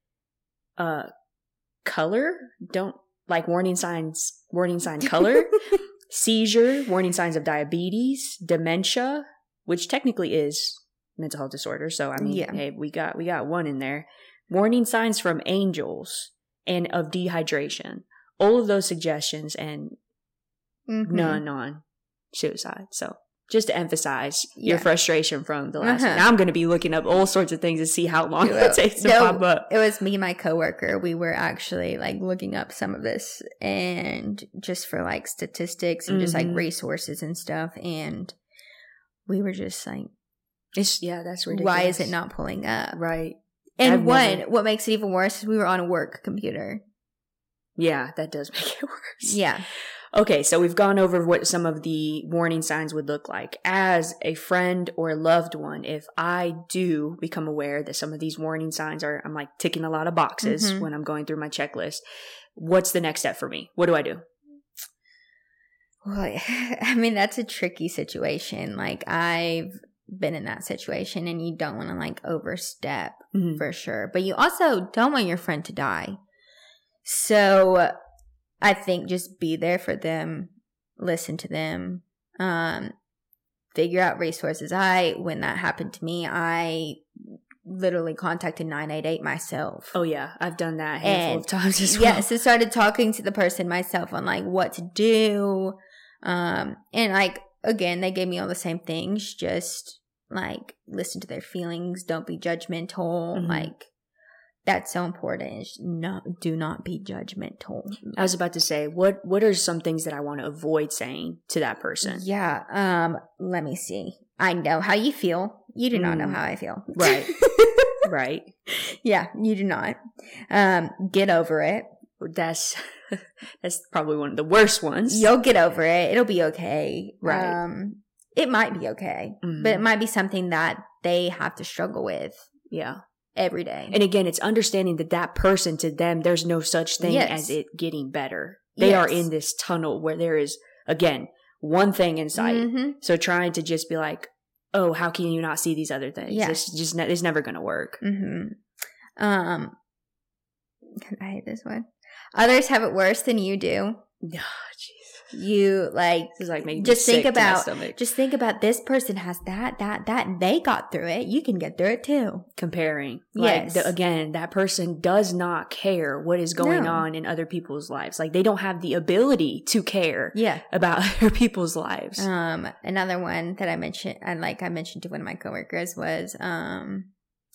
uh, color. Don't like warning signs. Warning sign color, seizure, warning signs of diabetes, dementia, which technically is mental health disorder. So I mean, yeah. hey, we got we got one in there. Warning signs from angels and of dehydration. All of those suggestions and. Mm-hmm. None on suicide. So just to emphasize yeah. your frustration from the last uh-huh. one. Now I'm going to be looking up all sorts of things to see how long it takes to no, pop up. It was me and my coworker. We were actually like looking up some of this and just for like statistics and mm-hmm. just like resources and stuff. And we were just like, it's, yeah, that's ridiculous. Why is it not pulling up? Right. And I've one, never... what makes it even worse is we were on a work computer. Yeah, that does make it worse. Yeah. Okay, so we've gone over what some of the warning signs would look like. As a friend or loved one, if I do become aware that some of these warning signs are, I'm like ticking a lot of boxes mm-hmm. when I'm going through my checklist, what's the next step for me? What do I do? Well, I mean, that's a tricky situation. Like, I've been in that situation, and you don't want to, like, overstep mm-hmm. for sure. But you also don't want your friend to die. So I think just be there for them, listen to them, um, figure out resources. I, when that happened to me, I literally contacted nine eight eight myself. Oh yeah, I've done that a handful and, of times as well. Yes, I started talking to the person myself on like what to do. Um, and like, again, they gave me all the same things, just like listen to their feelings, don't be judgmental. Mm-hmm. Like, that's so important. No, do not be judgmental. I was about to say, what what are some things that I want to avoid saying to that person? Yeah. Um, let me see. I know how you feel. You do not mm. know how I feel. Right. Right. Yeah, you do not. Um, get over it. That's that's probably one of the worst ones. You'll get over it. It'll be okay. Right. Um, it might be okay, mm-hmm. but it might be something that they have to struggle with. Yeah. Every day. And again, it's understanding that that person, to them, there's no such thing yes. as it getting better. They yes. are in this tunnel where there is, again, one thing in sight. Mm-hmm. So trying to just be like, oh, how can you not see these other things? Yeah. It's just ne- it's never going to work. Mm-hmm. Um, I hate this one. Others have it worse than you do. Oh, jeez. You like, this is like making just me think sick about to my stomach. Just think about this person has that that that and they got through it. You can get through it too. Comparing, like yes. the, again, that person does not care what is going no. on in other people's lives. Like they don't have the ability to care. Yeah. about other people's lives. Um, another one that I mentioned, and like I mentioned to one of my coworkers was, um,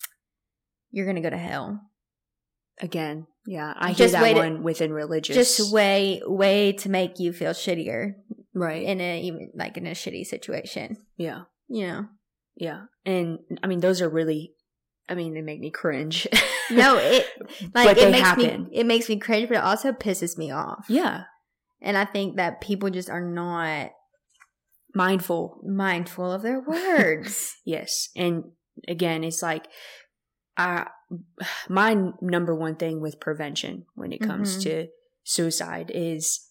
you're gonna go to hell. Again, yeah, I just hear that to, one within religious. Just a way, way to make you feel shittier, right? In a even like in a shitty situation. Yeah, you know, yeah, and I mean those are really, I mean they make me cringe. No, it like but it they makes happen. me it makes me cringe, but it also pisses me off. Yeah, and I think that people just are not mindful, mindful of their words. Yes, and again, it's like. I, my number one thing with prevention when it comes mm-hmm. to suicide is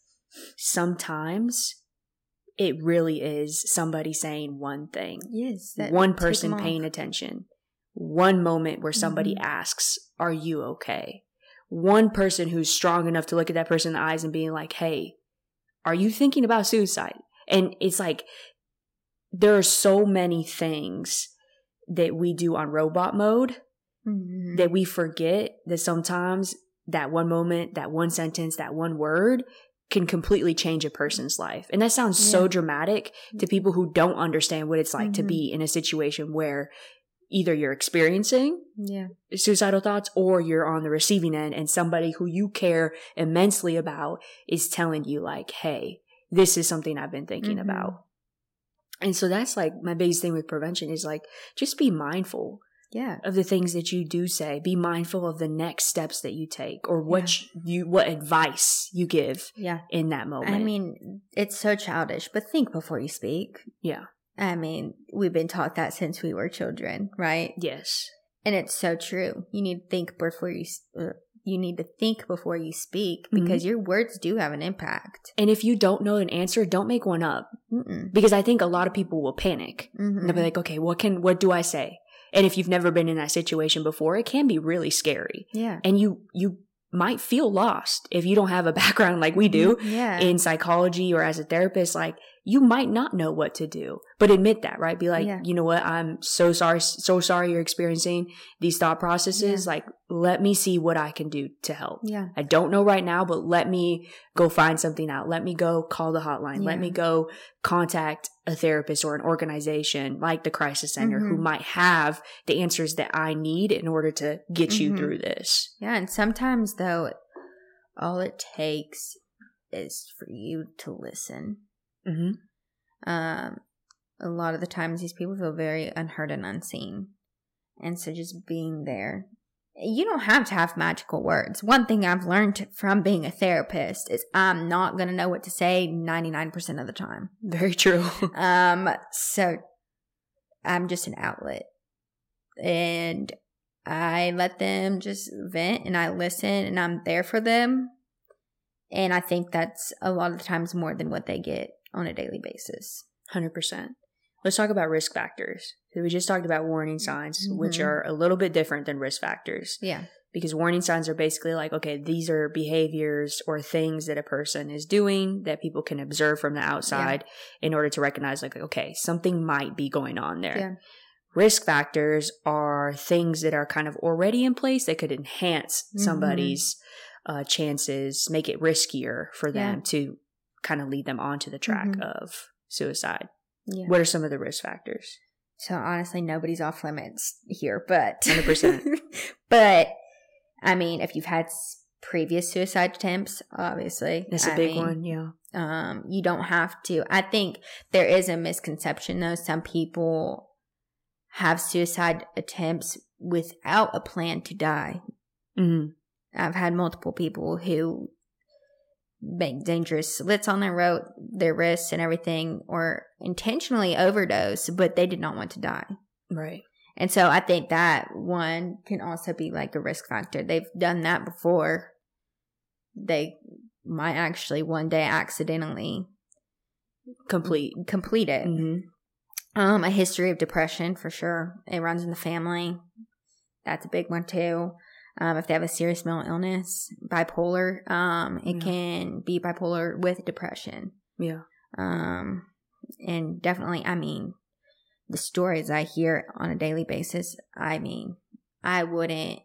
sometimes it really is somebody saying one thing. Yes. One person paying attention. One moment where somebody mm-hmm. asks, are you okay? One person who's strong enough to look at that person in the eyes and being like, hey, are you thinking about suicide? And it's like, there are so many things that we do on robot mode. Mm-hmm. That we forget that sometimes that one moment, that one sentence, that one word can completely change a person's life. And that sounds yeah. so dramatic to people who don't understand what it's like mm-hmm. to be in a situation where either you're experiencing yeah. suicidal thoughts or you're on the receiving end and somebody who you care immensely about is telling you like, hey, this is something I've been thinking mm-hmm. about. And so that's like my biggest thing with prevention is like, just be mindful. Yeah. Of the things that you do say. Be mindful of the next steps that you take or what yeah. you what advice you give yeah. in that moment. I mean, it's so childish, but think before you speak. Yeah. I mean, we've been taught that since we were children, right? Yes. And it's so true. You need to think before you uh, you need to think before you speak because mm-hmm. your words do have an impact. And if you don't know an answer, don't make one up. Mm-mm. Because I think a lot of people will panic. Mm-hmm. They'll be like, okay, what can what do I say? And if you've never been in that situation before, it can be really scary. Yeah. And you you might feel lost if you don't have a background like we do yeah. in psychology or as a therapist. Like, you might not know what to do. But admit that, right? Be like, yeah. you know what? I'm so sorry, so sorry you're experiencing these thought processes. Yeah. Like, let me see what I can do to help. Yeah. I don't know right now, but let me go find something out. Let me go call the hotline. Yeah. Let me go contact a therapist or an organization like the Crisis Center mm-hmm. who might have the answers that I need in order to get mm-hmm. you through this. Yeah. And sometimes, though, all it takes is for you to listen. Mm-hmm. Um, a lot of the times these people feel very unheard and unseen. And so just being there. You don't have to have magical words. One thing I've learned from being a therapist is I'm not going to know what to say ninety-nine percent of the time. Very true. um, so I'm just an outlet. And I let them just vent and I listen and I'm there for them. And I think that's a lot of the times more than what they get. on a daily basis. one hundred percent. Let's talk about risk factors. So we just talked about warning signs, mm-hmm. which are a little bit different than risk factors. Yeah. Because warning signs are basically like, okay, these are behaviors or things that a person is doing that people can observe from the outside yeah. in order to recognize, like, okay, something might be going on there. Yeah. Risk factors are things that are kind of already in place that could enhance mm-hmm. somebody's uh, chances, make it riskier for them yeah. to kind of lead them onto the track mm-hmm. of suicide. Yeah. What are some of the risk factors? So honestly, nobody's off limits here, but one hundred percent. But I mean, if you've had previous suicide attempts, obviously. That's a I big mean, one, yeah. Um, you don't have to. I think there is a misconception, though. Some people have suicide attempts without a plan to die. Mm-hmm. I've had multiple people who make dangerous slits on their road, their wrists and everything, or intentionally overdose, but they did not want to die. Right. And so I think that one can also be like a risk factor. They've done that before. They might actually one day accidentally complete complete it. Mm-hmm. Um, a history of depression for sure. It runs in the family. That's a big one too. Um, if they have a serious mental illness, bipolar, um, it yeah. can be bipolar with depression. Yeah. Um, and definitely, I mean, the stories I hear on a daily basis, I mean, I wouldn't,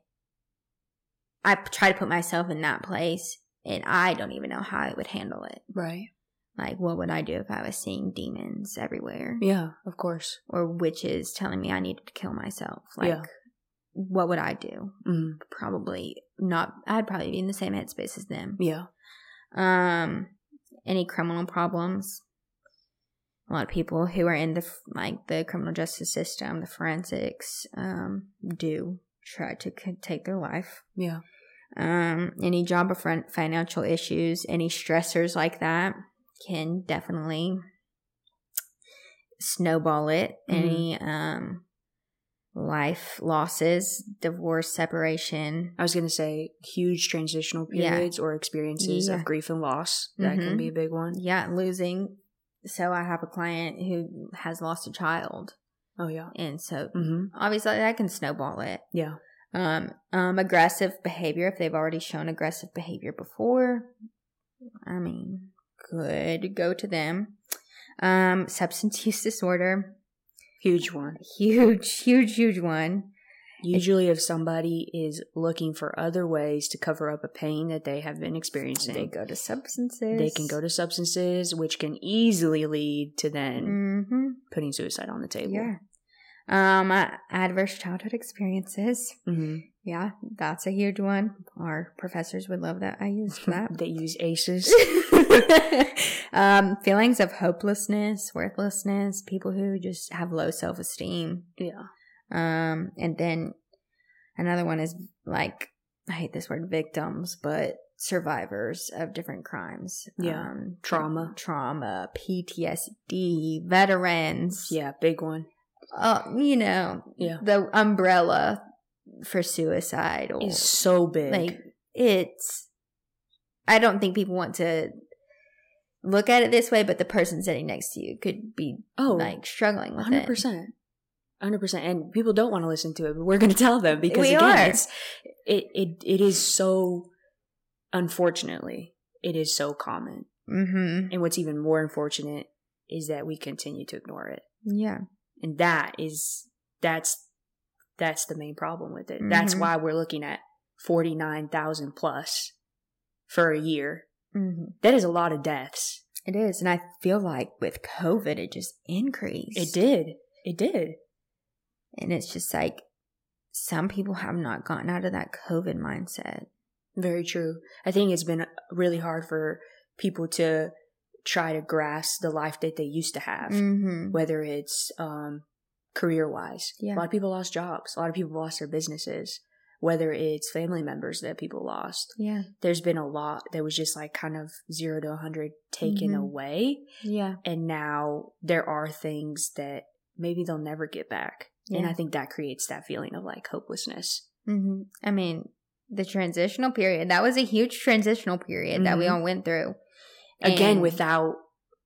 I try to put myself in that place and I don't even know how I would handle it. Right. Like, what would I do if I was seeing demons everywhere? Yeah, of course. Or witches telling me I needed to kill myself. Like, yeah. what would I do? Mm. Probably not. I'd probably be in the same headspace as them. Yeah. Um, any criminal problems? A lot of people who are in the like the criminal justice system, the forensics, um, do try to take their life. Yeah. Um, any job or financial issues, any stressors like that can definitely snowball it. Mm-hmm. Any um. life losses, divorce, separation. I was going to say huge transitional periods yeah. or experiences yeah. of grief and loss. That mm-hmm. can be a big one. Yeah, losing. So I have a client who has lost a child. Oh, yeah. And so mm-hmm. obviously that can snowball it. Yeah. Um, um, aggressive behavior, if they've already shown aggressive behavior before, I mean, could go to them. Um, substance use disorder. Huge one. Huge, huge, huge one. Usually if somebody is looking for other ways to cover up a pain that they have been experiencing, they go to substances. They can go to substances, which can easily lead to then mm-hmm. putting suicide on the table. Yeah. Um, uh, adverse childhood experiences. Mm-hmm. Yeah, that's a huge one. Our professors would love that I used that. They use ACEs. um, feelings of hopelessness, worthlessness, people who just have low self-esteem. Yeah. Um, and then another one is like, I hate this word, victims, but survivors of different crimes. Yeah. Um, trauma. Trauma, P T S D, veterans. Yeah, big one. Uh, you know, yeah. the umbrella for suicide or, is so big. Like, it's, I don't think people want to look at it this way, but the person sitting next to you could be oh, like struggling with one hundred percent. it. one hundred percent. And people don't want to listen to it, but we're going to tell them because we again, are. It's, it, it, it is so, unfortunately, it is so common. Mm-hmm. And what's even more unfortunate is that we continue to ignore it. Yeah. And that is, that's, that's the main problem with it. Mm-hmm. That's why we're looking at forty-nine thousand plus for a year. Mm-hmm. That is a lot of deaths. It is. And I feel like with COVID, it just increased. It did. It did. And it's just like, some people have not gotten out of that COVID mindset. Very true. I think it's been really hard for people to try to grasp the life that they used to have, mm-hmm. whether it's um, career-wise. Yeah. A lot of people lost jobs. A lot of people lost their businesses, whether it's family members that people lost. Yeah. There's been a lot that was just like kind of zero to one hundred taken mm-hmm. away. Yeah. And now there are things that maybe they'll never get back. Yeah. And I think that creates that feeling of like hopelessness. Mm-hmm. I mean, the transitional period, that was a huge transitional period mm-hmm. that we all went through. Again, and without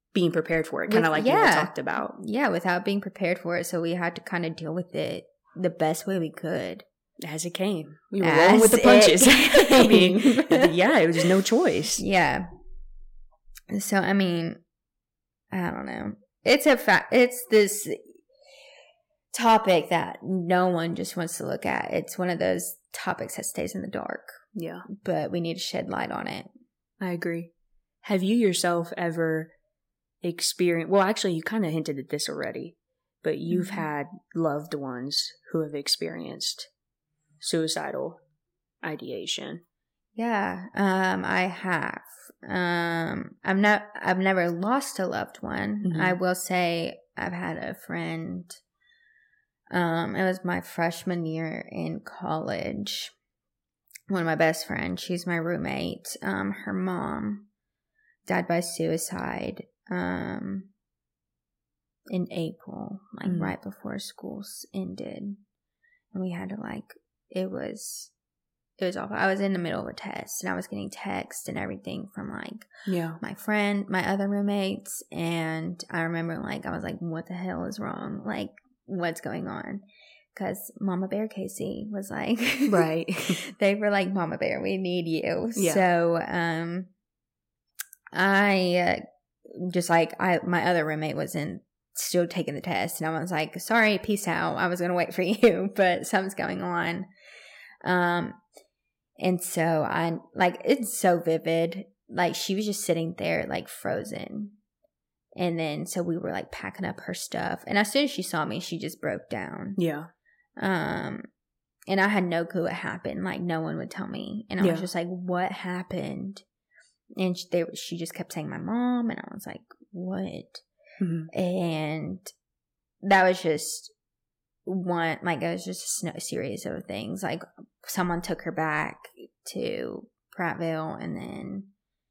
being prepared for it, kind of like yeah. you had talked about. Yeah, without being prepared for it. So we had to kind of deal with it the best way we could. As it came. We were As rolling with the punches. I mean, yeah, it was just no choice. Yeah. So, I mean, I don't know. It's a fact. It's this topic that no one just wants to look at. It's one of those topics that stays in the dark. Yeah. But we need to shed light on it. I agree. Have you yourself ever experienced, well, actually, you kind of hinted at this already, but you've mm-hmm. had loved ones who have experienced suicidal ideation? Yeah, um, I have. Um, I'm not. I've never lost a loved one. Mm-hmm. I will say I've had a friend. Um, it was my freshman year in college. One of my best friends. She's my roommate. Um, her mom died by suicide. Um, in April, like mm-hmm. right before schools ended, and we had to like. It was, it was awful. I was in the middle of a test and I was getting texts and everything from like yeah. my friend, my other roommates. And I remember like, I was like, what the hell is wrong? Like, what's going on? Because Mama Bear Casey was like, right. They were like, Mama Bear, we need you. Yeah. So, um, I uh, just like, I, my other roommate was in, still taking the test. And I was like, sorry, peace out. I was going to wait for you, but something's going on. Um, and so I, like, it's so vivid. Like, she was just sitting there, like, frozen. And then, so we were, like, packing up her stuff. And as soon as she saw me, she just broke down. Yeah. Um, and I had no clue what happened. Like, no one would tell me. And I yeah. was just like, what happened? And she, they, she just kept saying my mom. And I was like, what? Mm-hmm. And that was just one, like, it was just a series of things. Like, someone took her back to Prattville, and then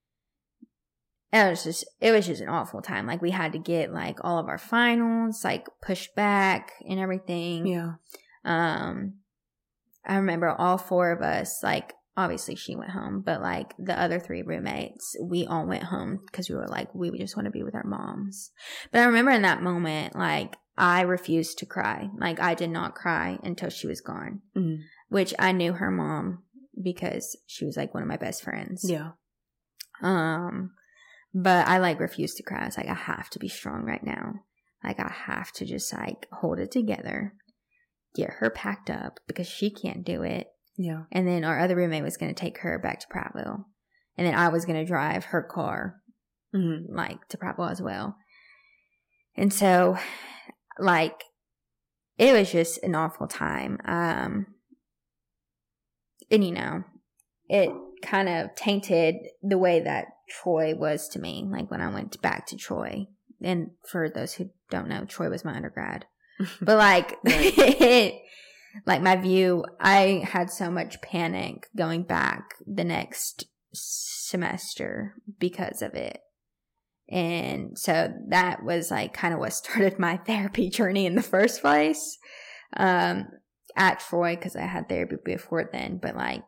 it was just, it was just an awful time. Like, we had to get, like, all of our finals, like, pushed back and everything. Yeah. Um, I remember all four of us, like, obviously she went home, but, like, the other three roommates, we all went home because we were like, we just want to be with our moms. But I remember in that moment, like, I refused to cry. Like, I did not cry until she was gone, mm-hmm. which I knew her mom because she was, like, one of my best friends. Yeah. Um, but I, like, refused to cry. I was like, I have to be strong right now. Like, I have to just, like, hold it together, get her packed up because she can't do it. Yeah. And then our other roommate was going to take her back to Prattville. And then I was going to drive her car, mm-hmm. like, to Prattville as well. And so, like, it was just an awful time. Um, and, you know, it kind of tainted the way that Troy was to me, like, when I went back to Troy. And for those who don't know, Troy was my undergrad. But, like, it, like, my view, I had so much panic going back the next semester because of it. And so that was, like, kind of what started my therapy journey in the first place, um, at Troy, because I had therapy before then. But, like,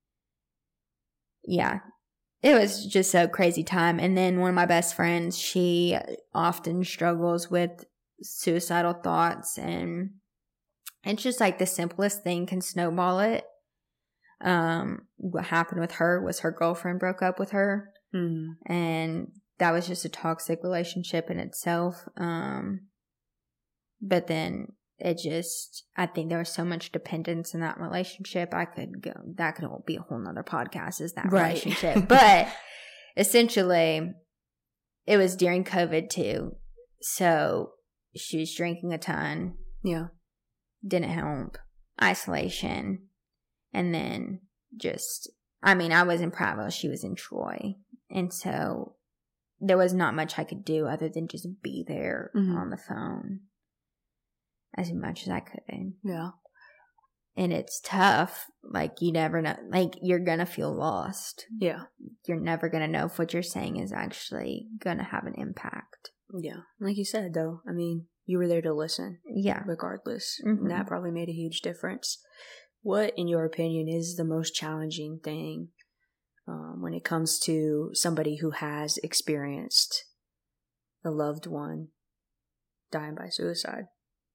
yeah, it was just a crazy time. And then one of my best friends, she often struggles with suicidal thoughts, and it's just like the simplest thing can snowball it. Um, what happened with her was her girlfriend broke up with her, mm. and that was just a toxic relationship in itself. Um, but then it just, I think there was so much dependence in that relationship. I could go, that could be a whole nother podcast, is that right. relationship. But essentially, it was during COVID too. So she was drinking a ton. Yeah. Didn't help. Isolation. And then just, I mean, I was in Prattville. She was in Troy. And so there was not much I could do other than just be there mm-hmm. on the phone as much as I could. Yeah. And it's tough. Like, you never know. Like, you're going to feel lost. Yeah. You're never going to know if what you're saying is actually going to have an impact. Yeah. Like you said, though, I mean, you were there to listen. Yeah. Regardless. Mm-hmm. And that probably made a huge difference. What, in your opinion, is the most challenging thing um, when it comes to somebody who has experienced a loved one dying by suicide?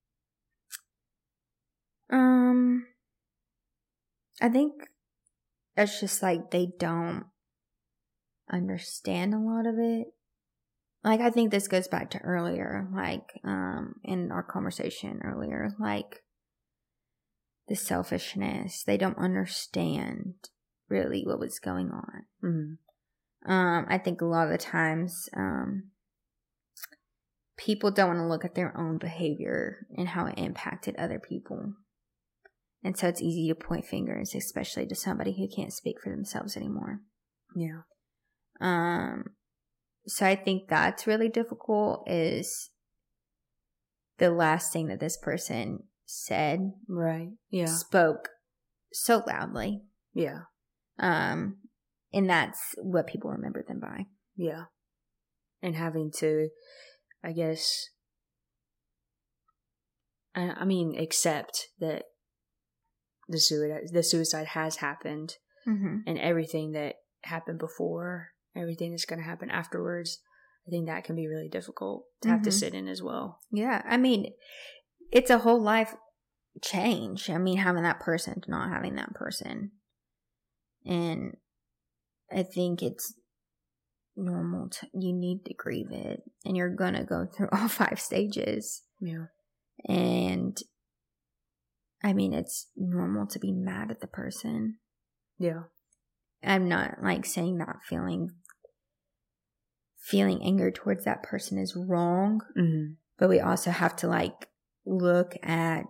Um, I think it's just like they don't understand a lot of it. Like, I think this goes back to earlier, like, um, in our conversation earlier, like, the selfishness. They don't understand really what was going on. Mm-hmm. Um, I think a lot of the times, um, people don't want to look at their own behavior and how it impacted other people. And so it's easy to point fingers, especially to somebody who can't speak for themselves anymore. Yeah. Um, so I think that's really difficult, is the last thing that this person said. Right. Yeah. Spoke so loudly. Yeah. Um, and that's what people remember them by. Yeah. And having to, I guess, I, I mean, accept that the suicide, the suicide has happened, mm-hmm. and everything that happened before, everything that's going to happen afterwards, I think that can be really difficult to have mm-hmm. to sit in as well. Yeah. I mean, it's a whole life change. I mean, having that person to not having that person. And I think it's normal to, you need to grieve it, and you're going to go through all five stages. Yeah. And I mean, it's normal to be mad at the person. Yeah. I'm not like saying that feeling feeling anger towards that person is wrong, mm-hmm. but we also have to like look at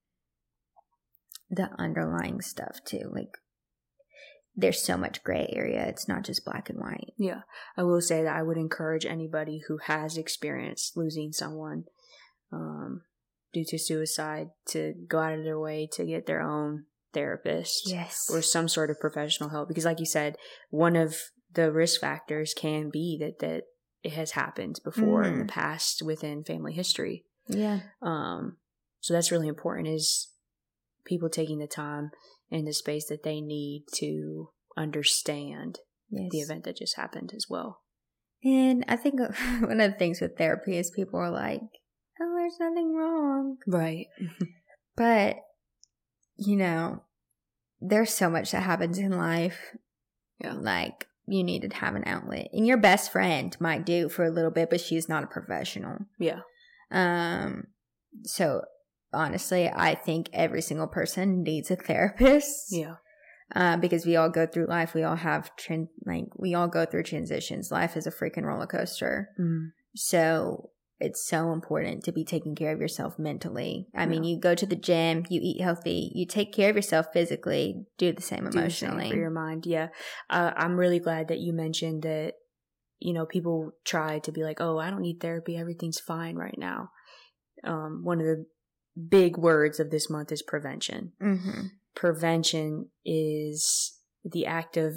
the underlying stuff too. Like, there's so much gray area. It's not just black and white. Yeah. I will say that I would encourage anybody who has experienced losing someone um, due to suicide to go out of their way to get their own therapist. Yes. Or some sort of professional help. Because like you said, one of the risk factors can be that, that it has happened before mm. in the past within family history. Yeah. Um. So that's really important, is people taking the time and the space that they need to understand yes. the event that just happened as well. And I think one of the things with therapy is people are like, oh, there's nothing wrong. Right. But, you know, there's so much that happens in life. Yeah. Like, you need to have an outlet. And your best friend might do for a little bit, but she's not a professional. Yeah. Um. So, honestly, I think every single person needs a therapist. Yeah. Uh, because we all go through life. We all have, tran- like, we all go through transitions. Life is a freaking roller coaster. Mm. So, it's so important to be taking care of yourself mentally. I yeah. mean, you go to the gym, you eat healthy, you take care of yourself physically, do the same emotionally. Do the same for your mind, yeah. Uh, I'm really glad that you mentioned that, you know, people try to be like, oh, I don't need therapy, everything's fine right now. Um, one of the big words of this month is prevention. Mm-hmm. Prevention is the act of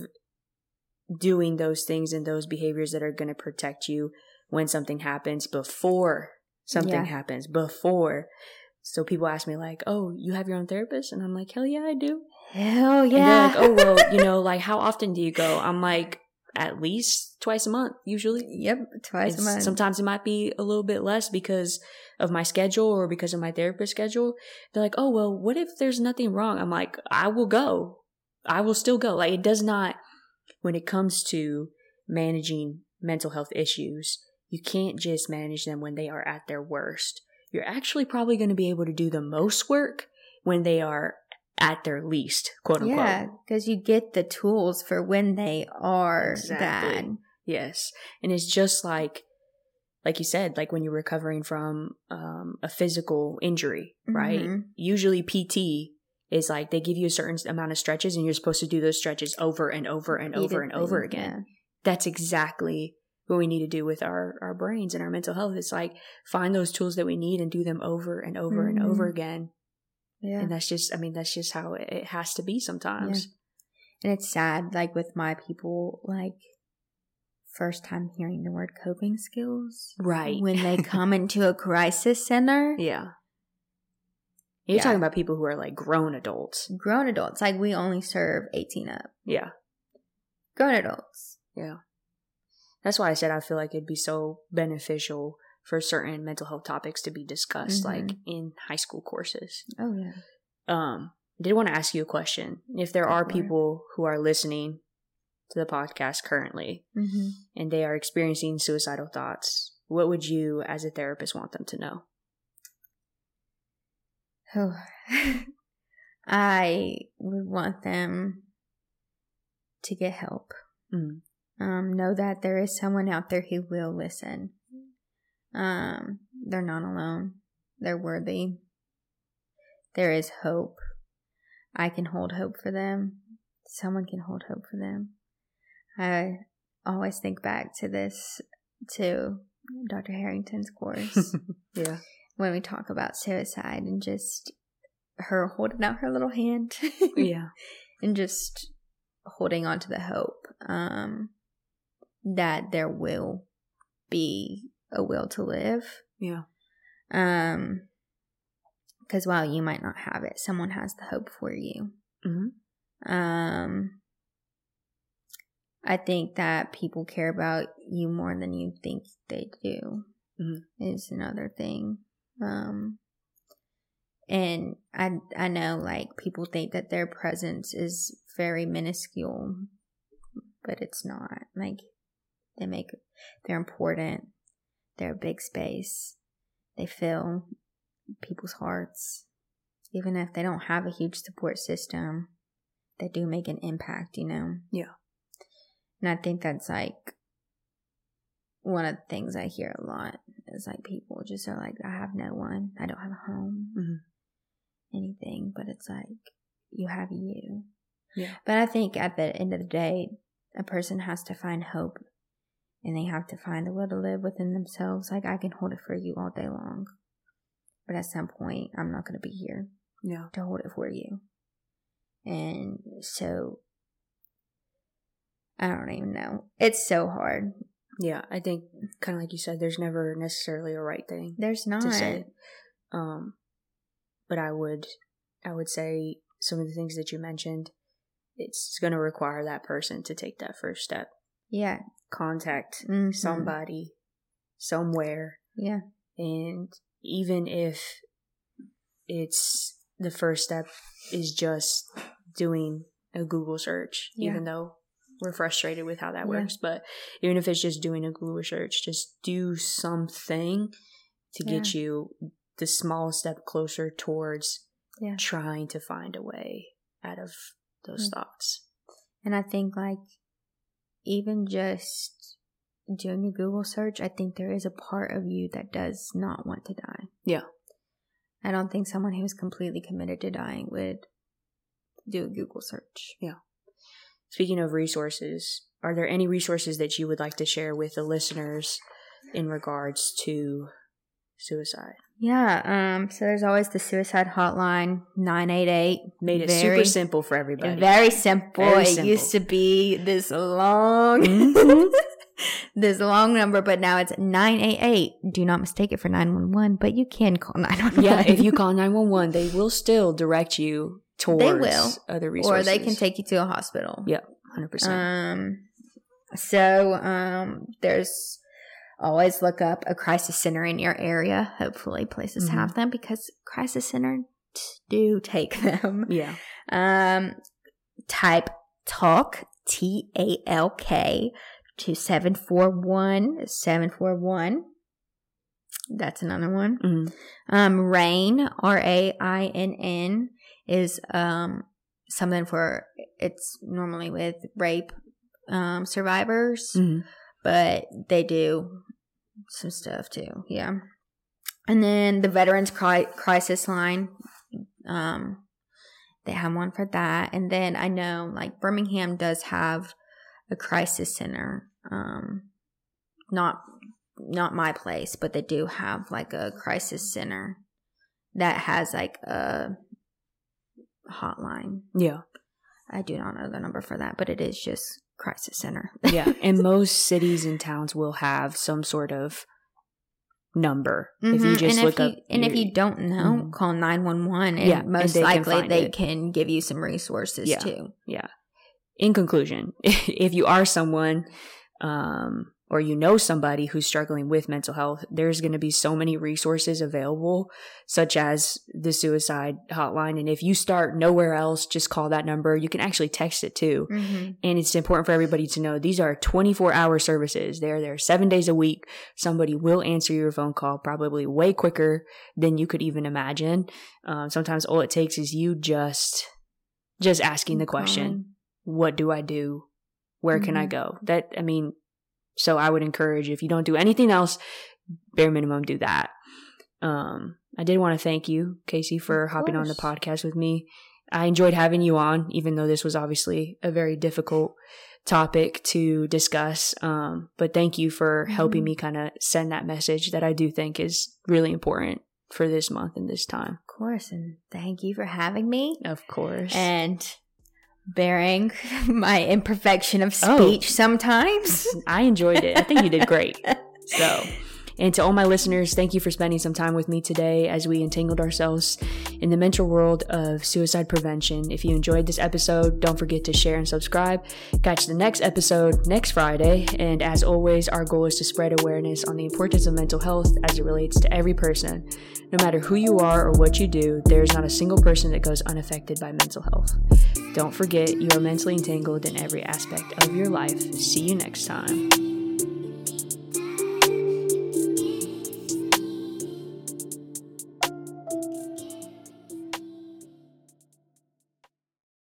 doing those things and those behaviors that are going to protect you when something happens, before something yeah. happens, before. So people ask me like, oh, you have your own therapist? And I'm like, hell yeah, I do. Hell yeah. And they're like, oh, well, you know, like, how often do you go? I'm like, at least twice a month, usually. Yep, twice it's, a month. Sometimes it might be a little bit less because of my schedule or because of my therapist schedule. They're like, oh, well, what if there's nothing wrong? I'm like, I will go. I will still go. Like, it does not, when it comes to managing mental health issues, you can't just manage them when they are at their worst. You're actually probably going to be able to do the most work when they are at their least, quote unquote. Yeah, because you get the tools for when they are exactly. bad. Yes. And it's just like, like you said, like when you're recovering from um, a physical injury, right? Mm-hmm. Usually P T is like they give you a certain amount of stretches and you're supposed to do those stretches over and over and over and over again. Yeah. That's exactly what we need to do with our, our brains and our mental health. It's like find those tools that we need and do them over and over mm-hmm. and over again. Yeah. And that's just, I mean, that's just how it has to be sometimes. Yeah. And it's sad, like with my people, like first time hearing the word coping skills. Right. When they come into a crisis center. Yeah. You're yeah. talking about people who are like grown adults. Grown adults. Like we only serve eighteen up. Yeah. Grown adults. Yeah. That's why I said I feel like it'd be so beneficial for certain mental health topics to be discussed, mm-hmm. like in high school courses. Oh, yeah. Um, I did want to ask you a question. If there are people who are listening to the podcast currently, mm-hmm. and they are experiencing suicidal thoughts, what would you, as a therapist, want them to know? Oh, I would want them to get help. Mm. Um, know that there is someone out there who will listen. Um, they're not alone. They're worthy. There is hope. I can hold hope for them. Someone can hold hope for them. I always think back to this, to Doctor Harrington's course. Yeah. When we talk about suicide and just her holding out her little hand. Yeah. And just holding on to the hope um, that there will be a will to live. Yeah. Um, because while you might not have it, someone has the hope for you. Mm-hmm. Um, I think that people care about you more than you think they do. Mm-hmm. Is another thing. Um, and I I know like people think that their presence is very minuscule, but it's not. Like they make they're important. They're a big space. They fill people's hearts. Even if they don't have a huge support system, they do make an impact, you know? Yeah. And I think that's like one of the things I hear a lot is like people just are like, I have no one. I don't have a home. Mm-hmm. Anything. But it's like, you have you. Yeah. But I think at the end of the day, a person has to find hope. And they have to find the will to live within themselves. Like, I can hold it for you all day long. But at some point, I'm not going to be here yeah. to hold it for you. And so, I don't even know. It's so hard. Yeah, I think, kind of like you said, there's never necessarily a right thing. There's not. To say. Um, but I would, I would say some of the things that you mentioned, it's going to require that person to take that first step. Yeah. Contact mm-hmm. somebody somewhere. Yeah. And even if it's the first step is just doing a Google search, yeah. even though we're frustrated with how that yeah. works, but even if it's just doing a Google search, just do something to yeah. get you the small step closer towards yeah. trying to find a way out of those mm-hmm. thoughts. And I think like even just doing a Google search, I think there is a part of you that does not want to die. Yeah. I don't think someone who's completely committed to dying would do a Google search. Yeah. Speaking of resources, are there any resources that you would like to share with the listeners in regards to suicide? Yeah, um, so there's always the suicide hotline, nine eight eight. Made it very, super simple for everybody. Very simple. Very it simple. Used to be this long, mm-hmm. this long number, but now it's nine eight eight. Do not mistake it for nine one one, but you can call nine one one. Yeah, if you call nine one one, they will still direct you towards they will. other resources. Or they can take you to a hospital. Yeah, one hundred percent. Um, so um, there's... Always look up a crisis center in your area. Hopefully places mm-hmm. have them because crisis centers do take them. Yeah. Um, type TALK, T A L K, to seven four one, seven four one. That's another one. Mm-hmm. Um, RAINN, R A I N N, is um something for, it's normally with rape um survivors. Mm-hmm. But they do some stuff too, yeah. And then the Veterans Cri- Crisis Line, um, they have one for that. And then I know, like, Birmingham does have a crisis center. Um, not not my place, but they do have like a crisis center that has like a hotline. Yeah, I do not know the number for that, but it is just crisis center. Yeah, and most cities and towns will have some sort of number. Mm-hmm. If you just and look you, up, and if you don't know, mm-hmm. call nine one one, and yeah, most and they likely can they it. can give you some resources yeah. too. Yeah. In conclusion, if you are someone, um, or you know somebody who's struggling with mental health, there's going to be so many resources available, such as the suicide hotline. And if you start nowhere else, just call that number. You can actually text it too. Mm-hmm. And it's important for everybody to know these are twenty-four hour services. They're there seven days a week. Somebody will answer your phone call probably way quicker than you could even imagine. Um, sometimes all it takes is you just, just asking the question, what do I do? Where mm-hmm. can I go? That, I mean, so I would encourage, if you don't do anything else, bare minimum, do that. Um, I did want to thank you, Casey, for hopping on the podcast with me. I enjoyed having you on, even though this was obviously a very difficult topic to discuss. Um, but thank you for mm-hmm. helping me kind of send that message that I do think is really important for this month and this time. Of course. And thank you for having me. Of course. And bearing my imperfection of speech oh, sometimes. I enjoyed it. I think you did great. So, and to all my listeners, thank you for spending some time with me today as we entangled ourselves in the mental world of suicide prevention. If you enjoyed this episode, don't forget to share and subscribe. Catch the next episode next Friday. And as always, our goal is to spread awareness on the importance of mental health as it relates to every person. No matter who you are or what you do, there is not a single person that goes unaffected by mental health. Don't forget, you are mentally entangled in every aspect of your life. See you next time.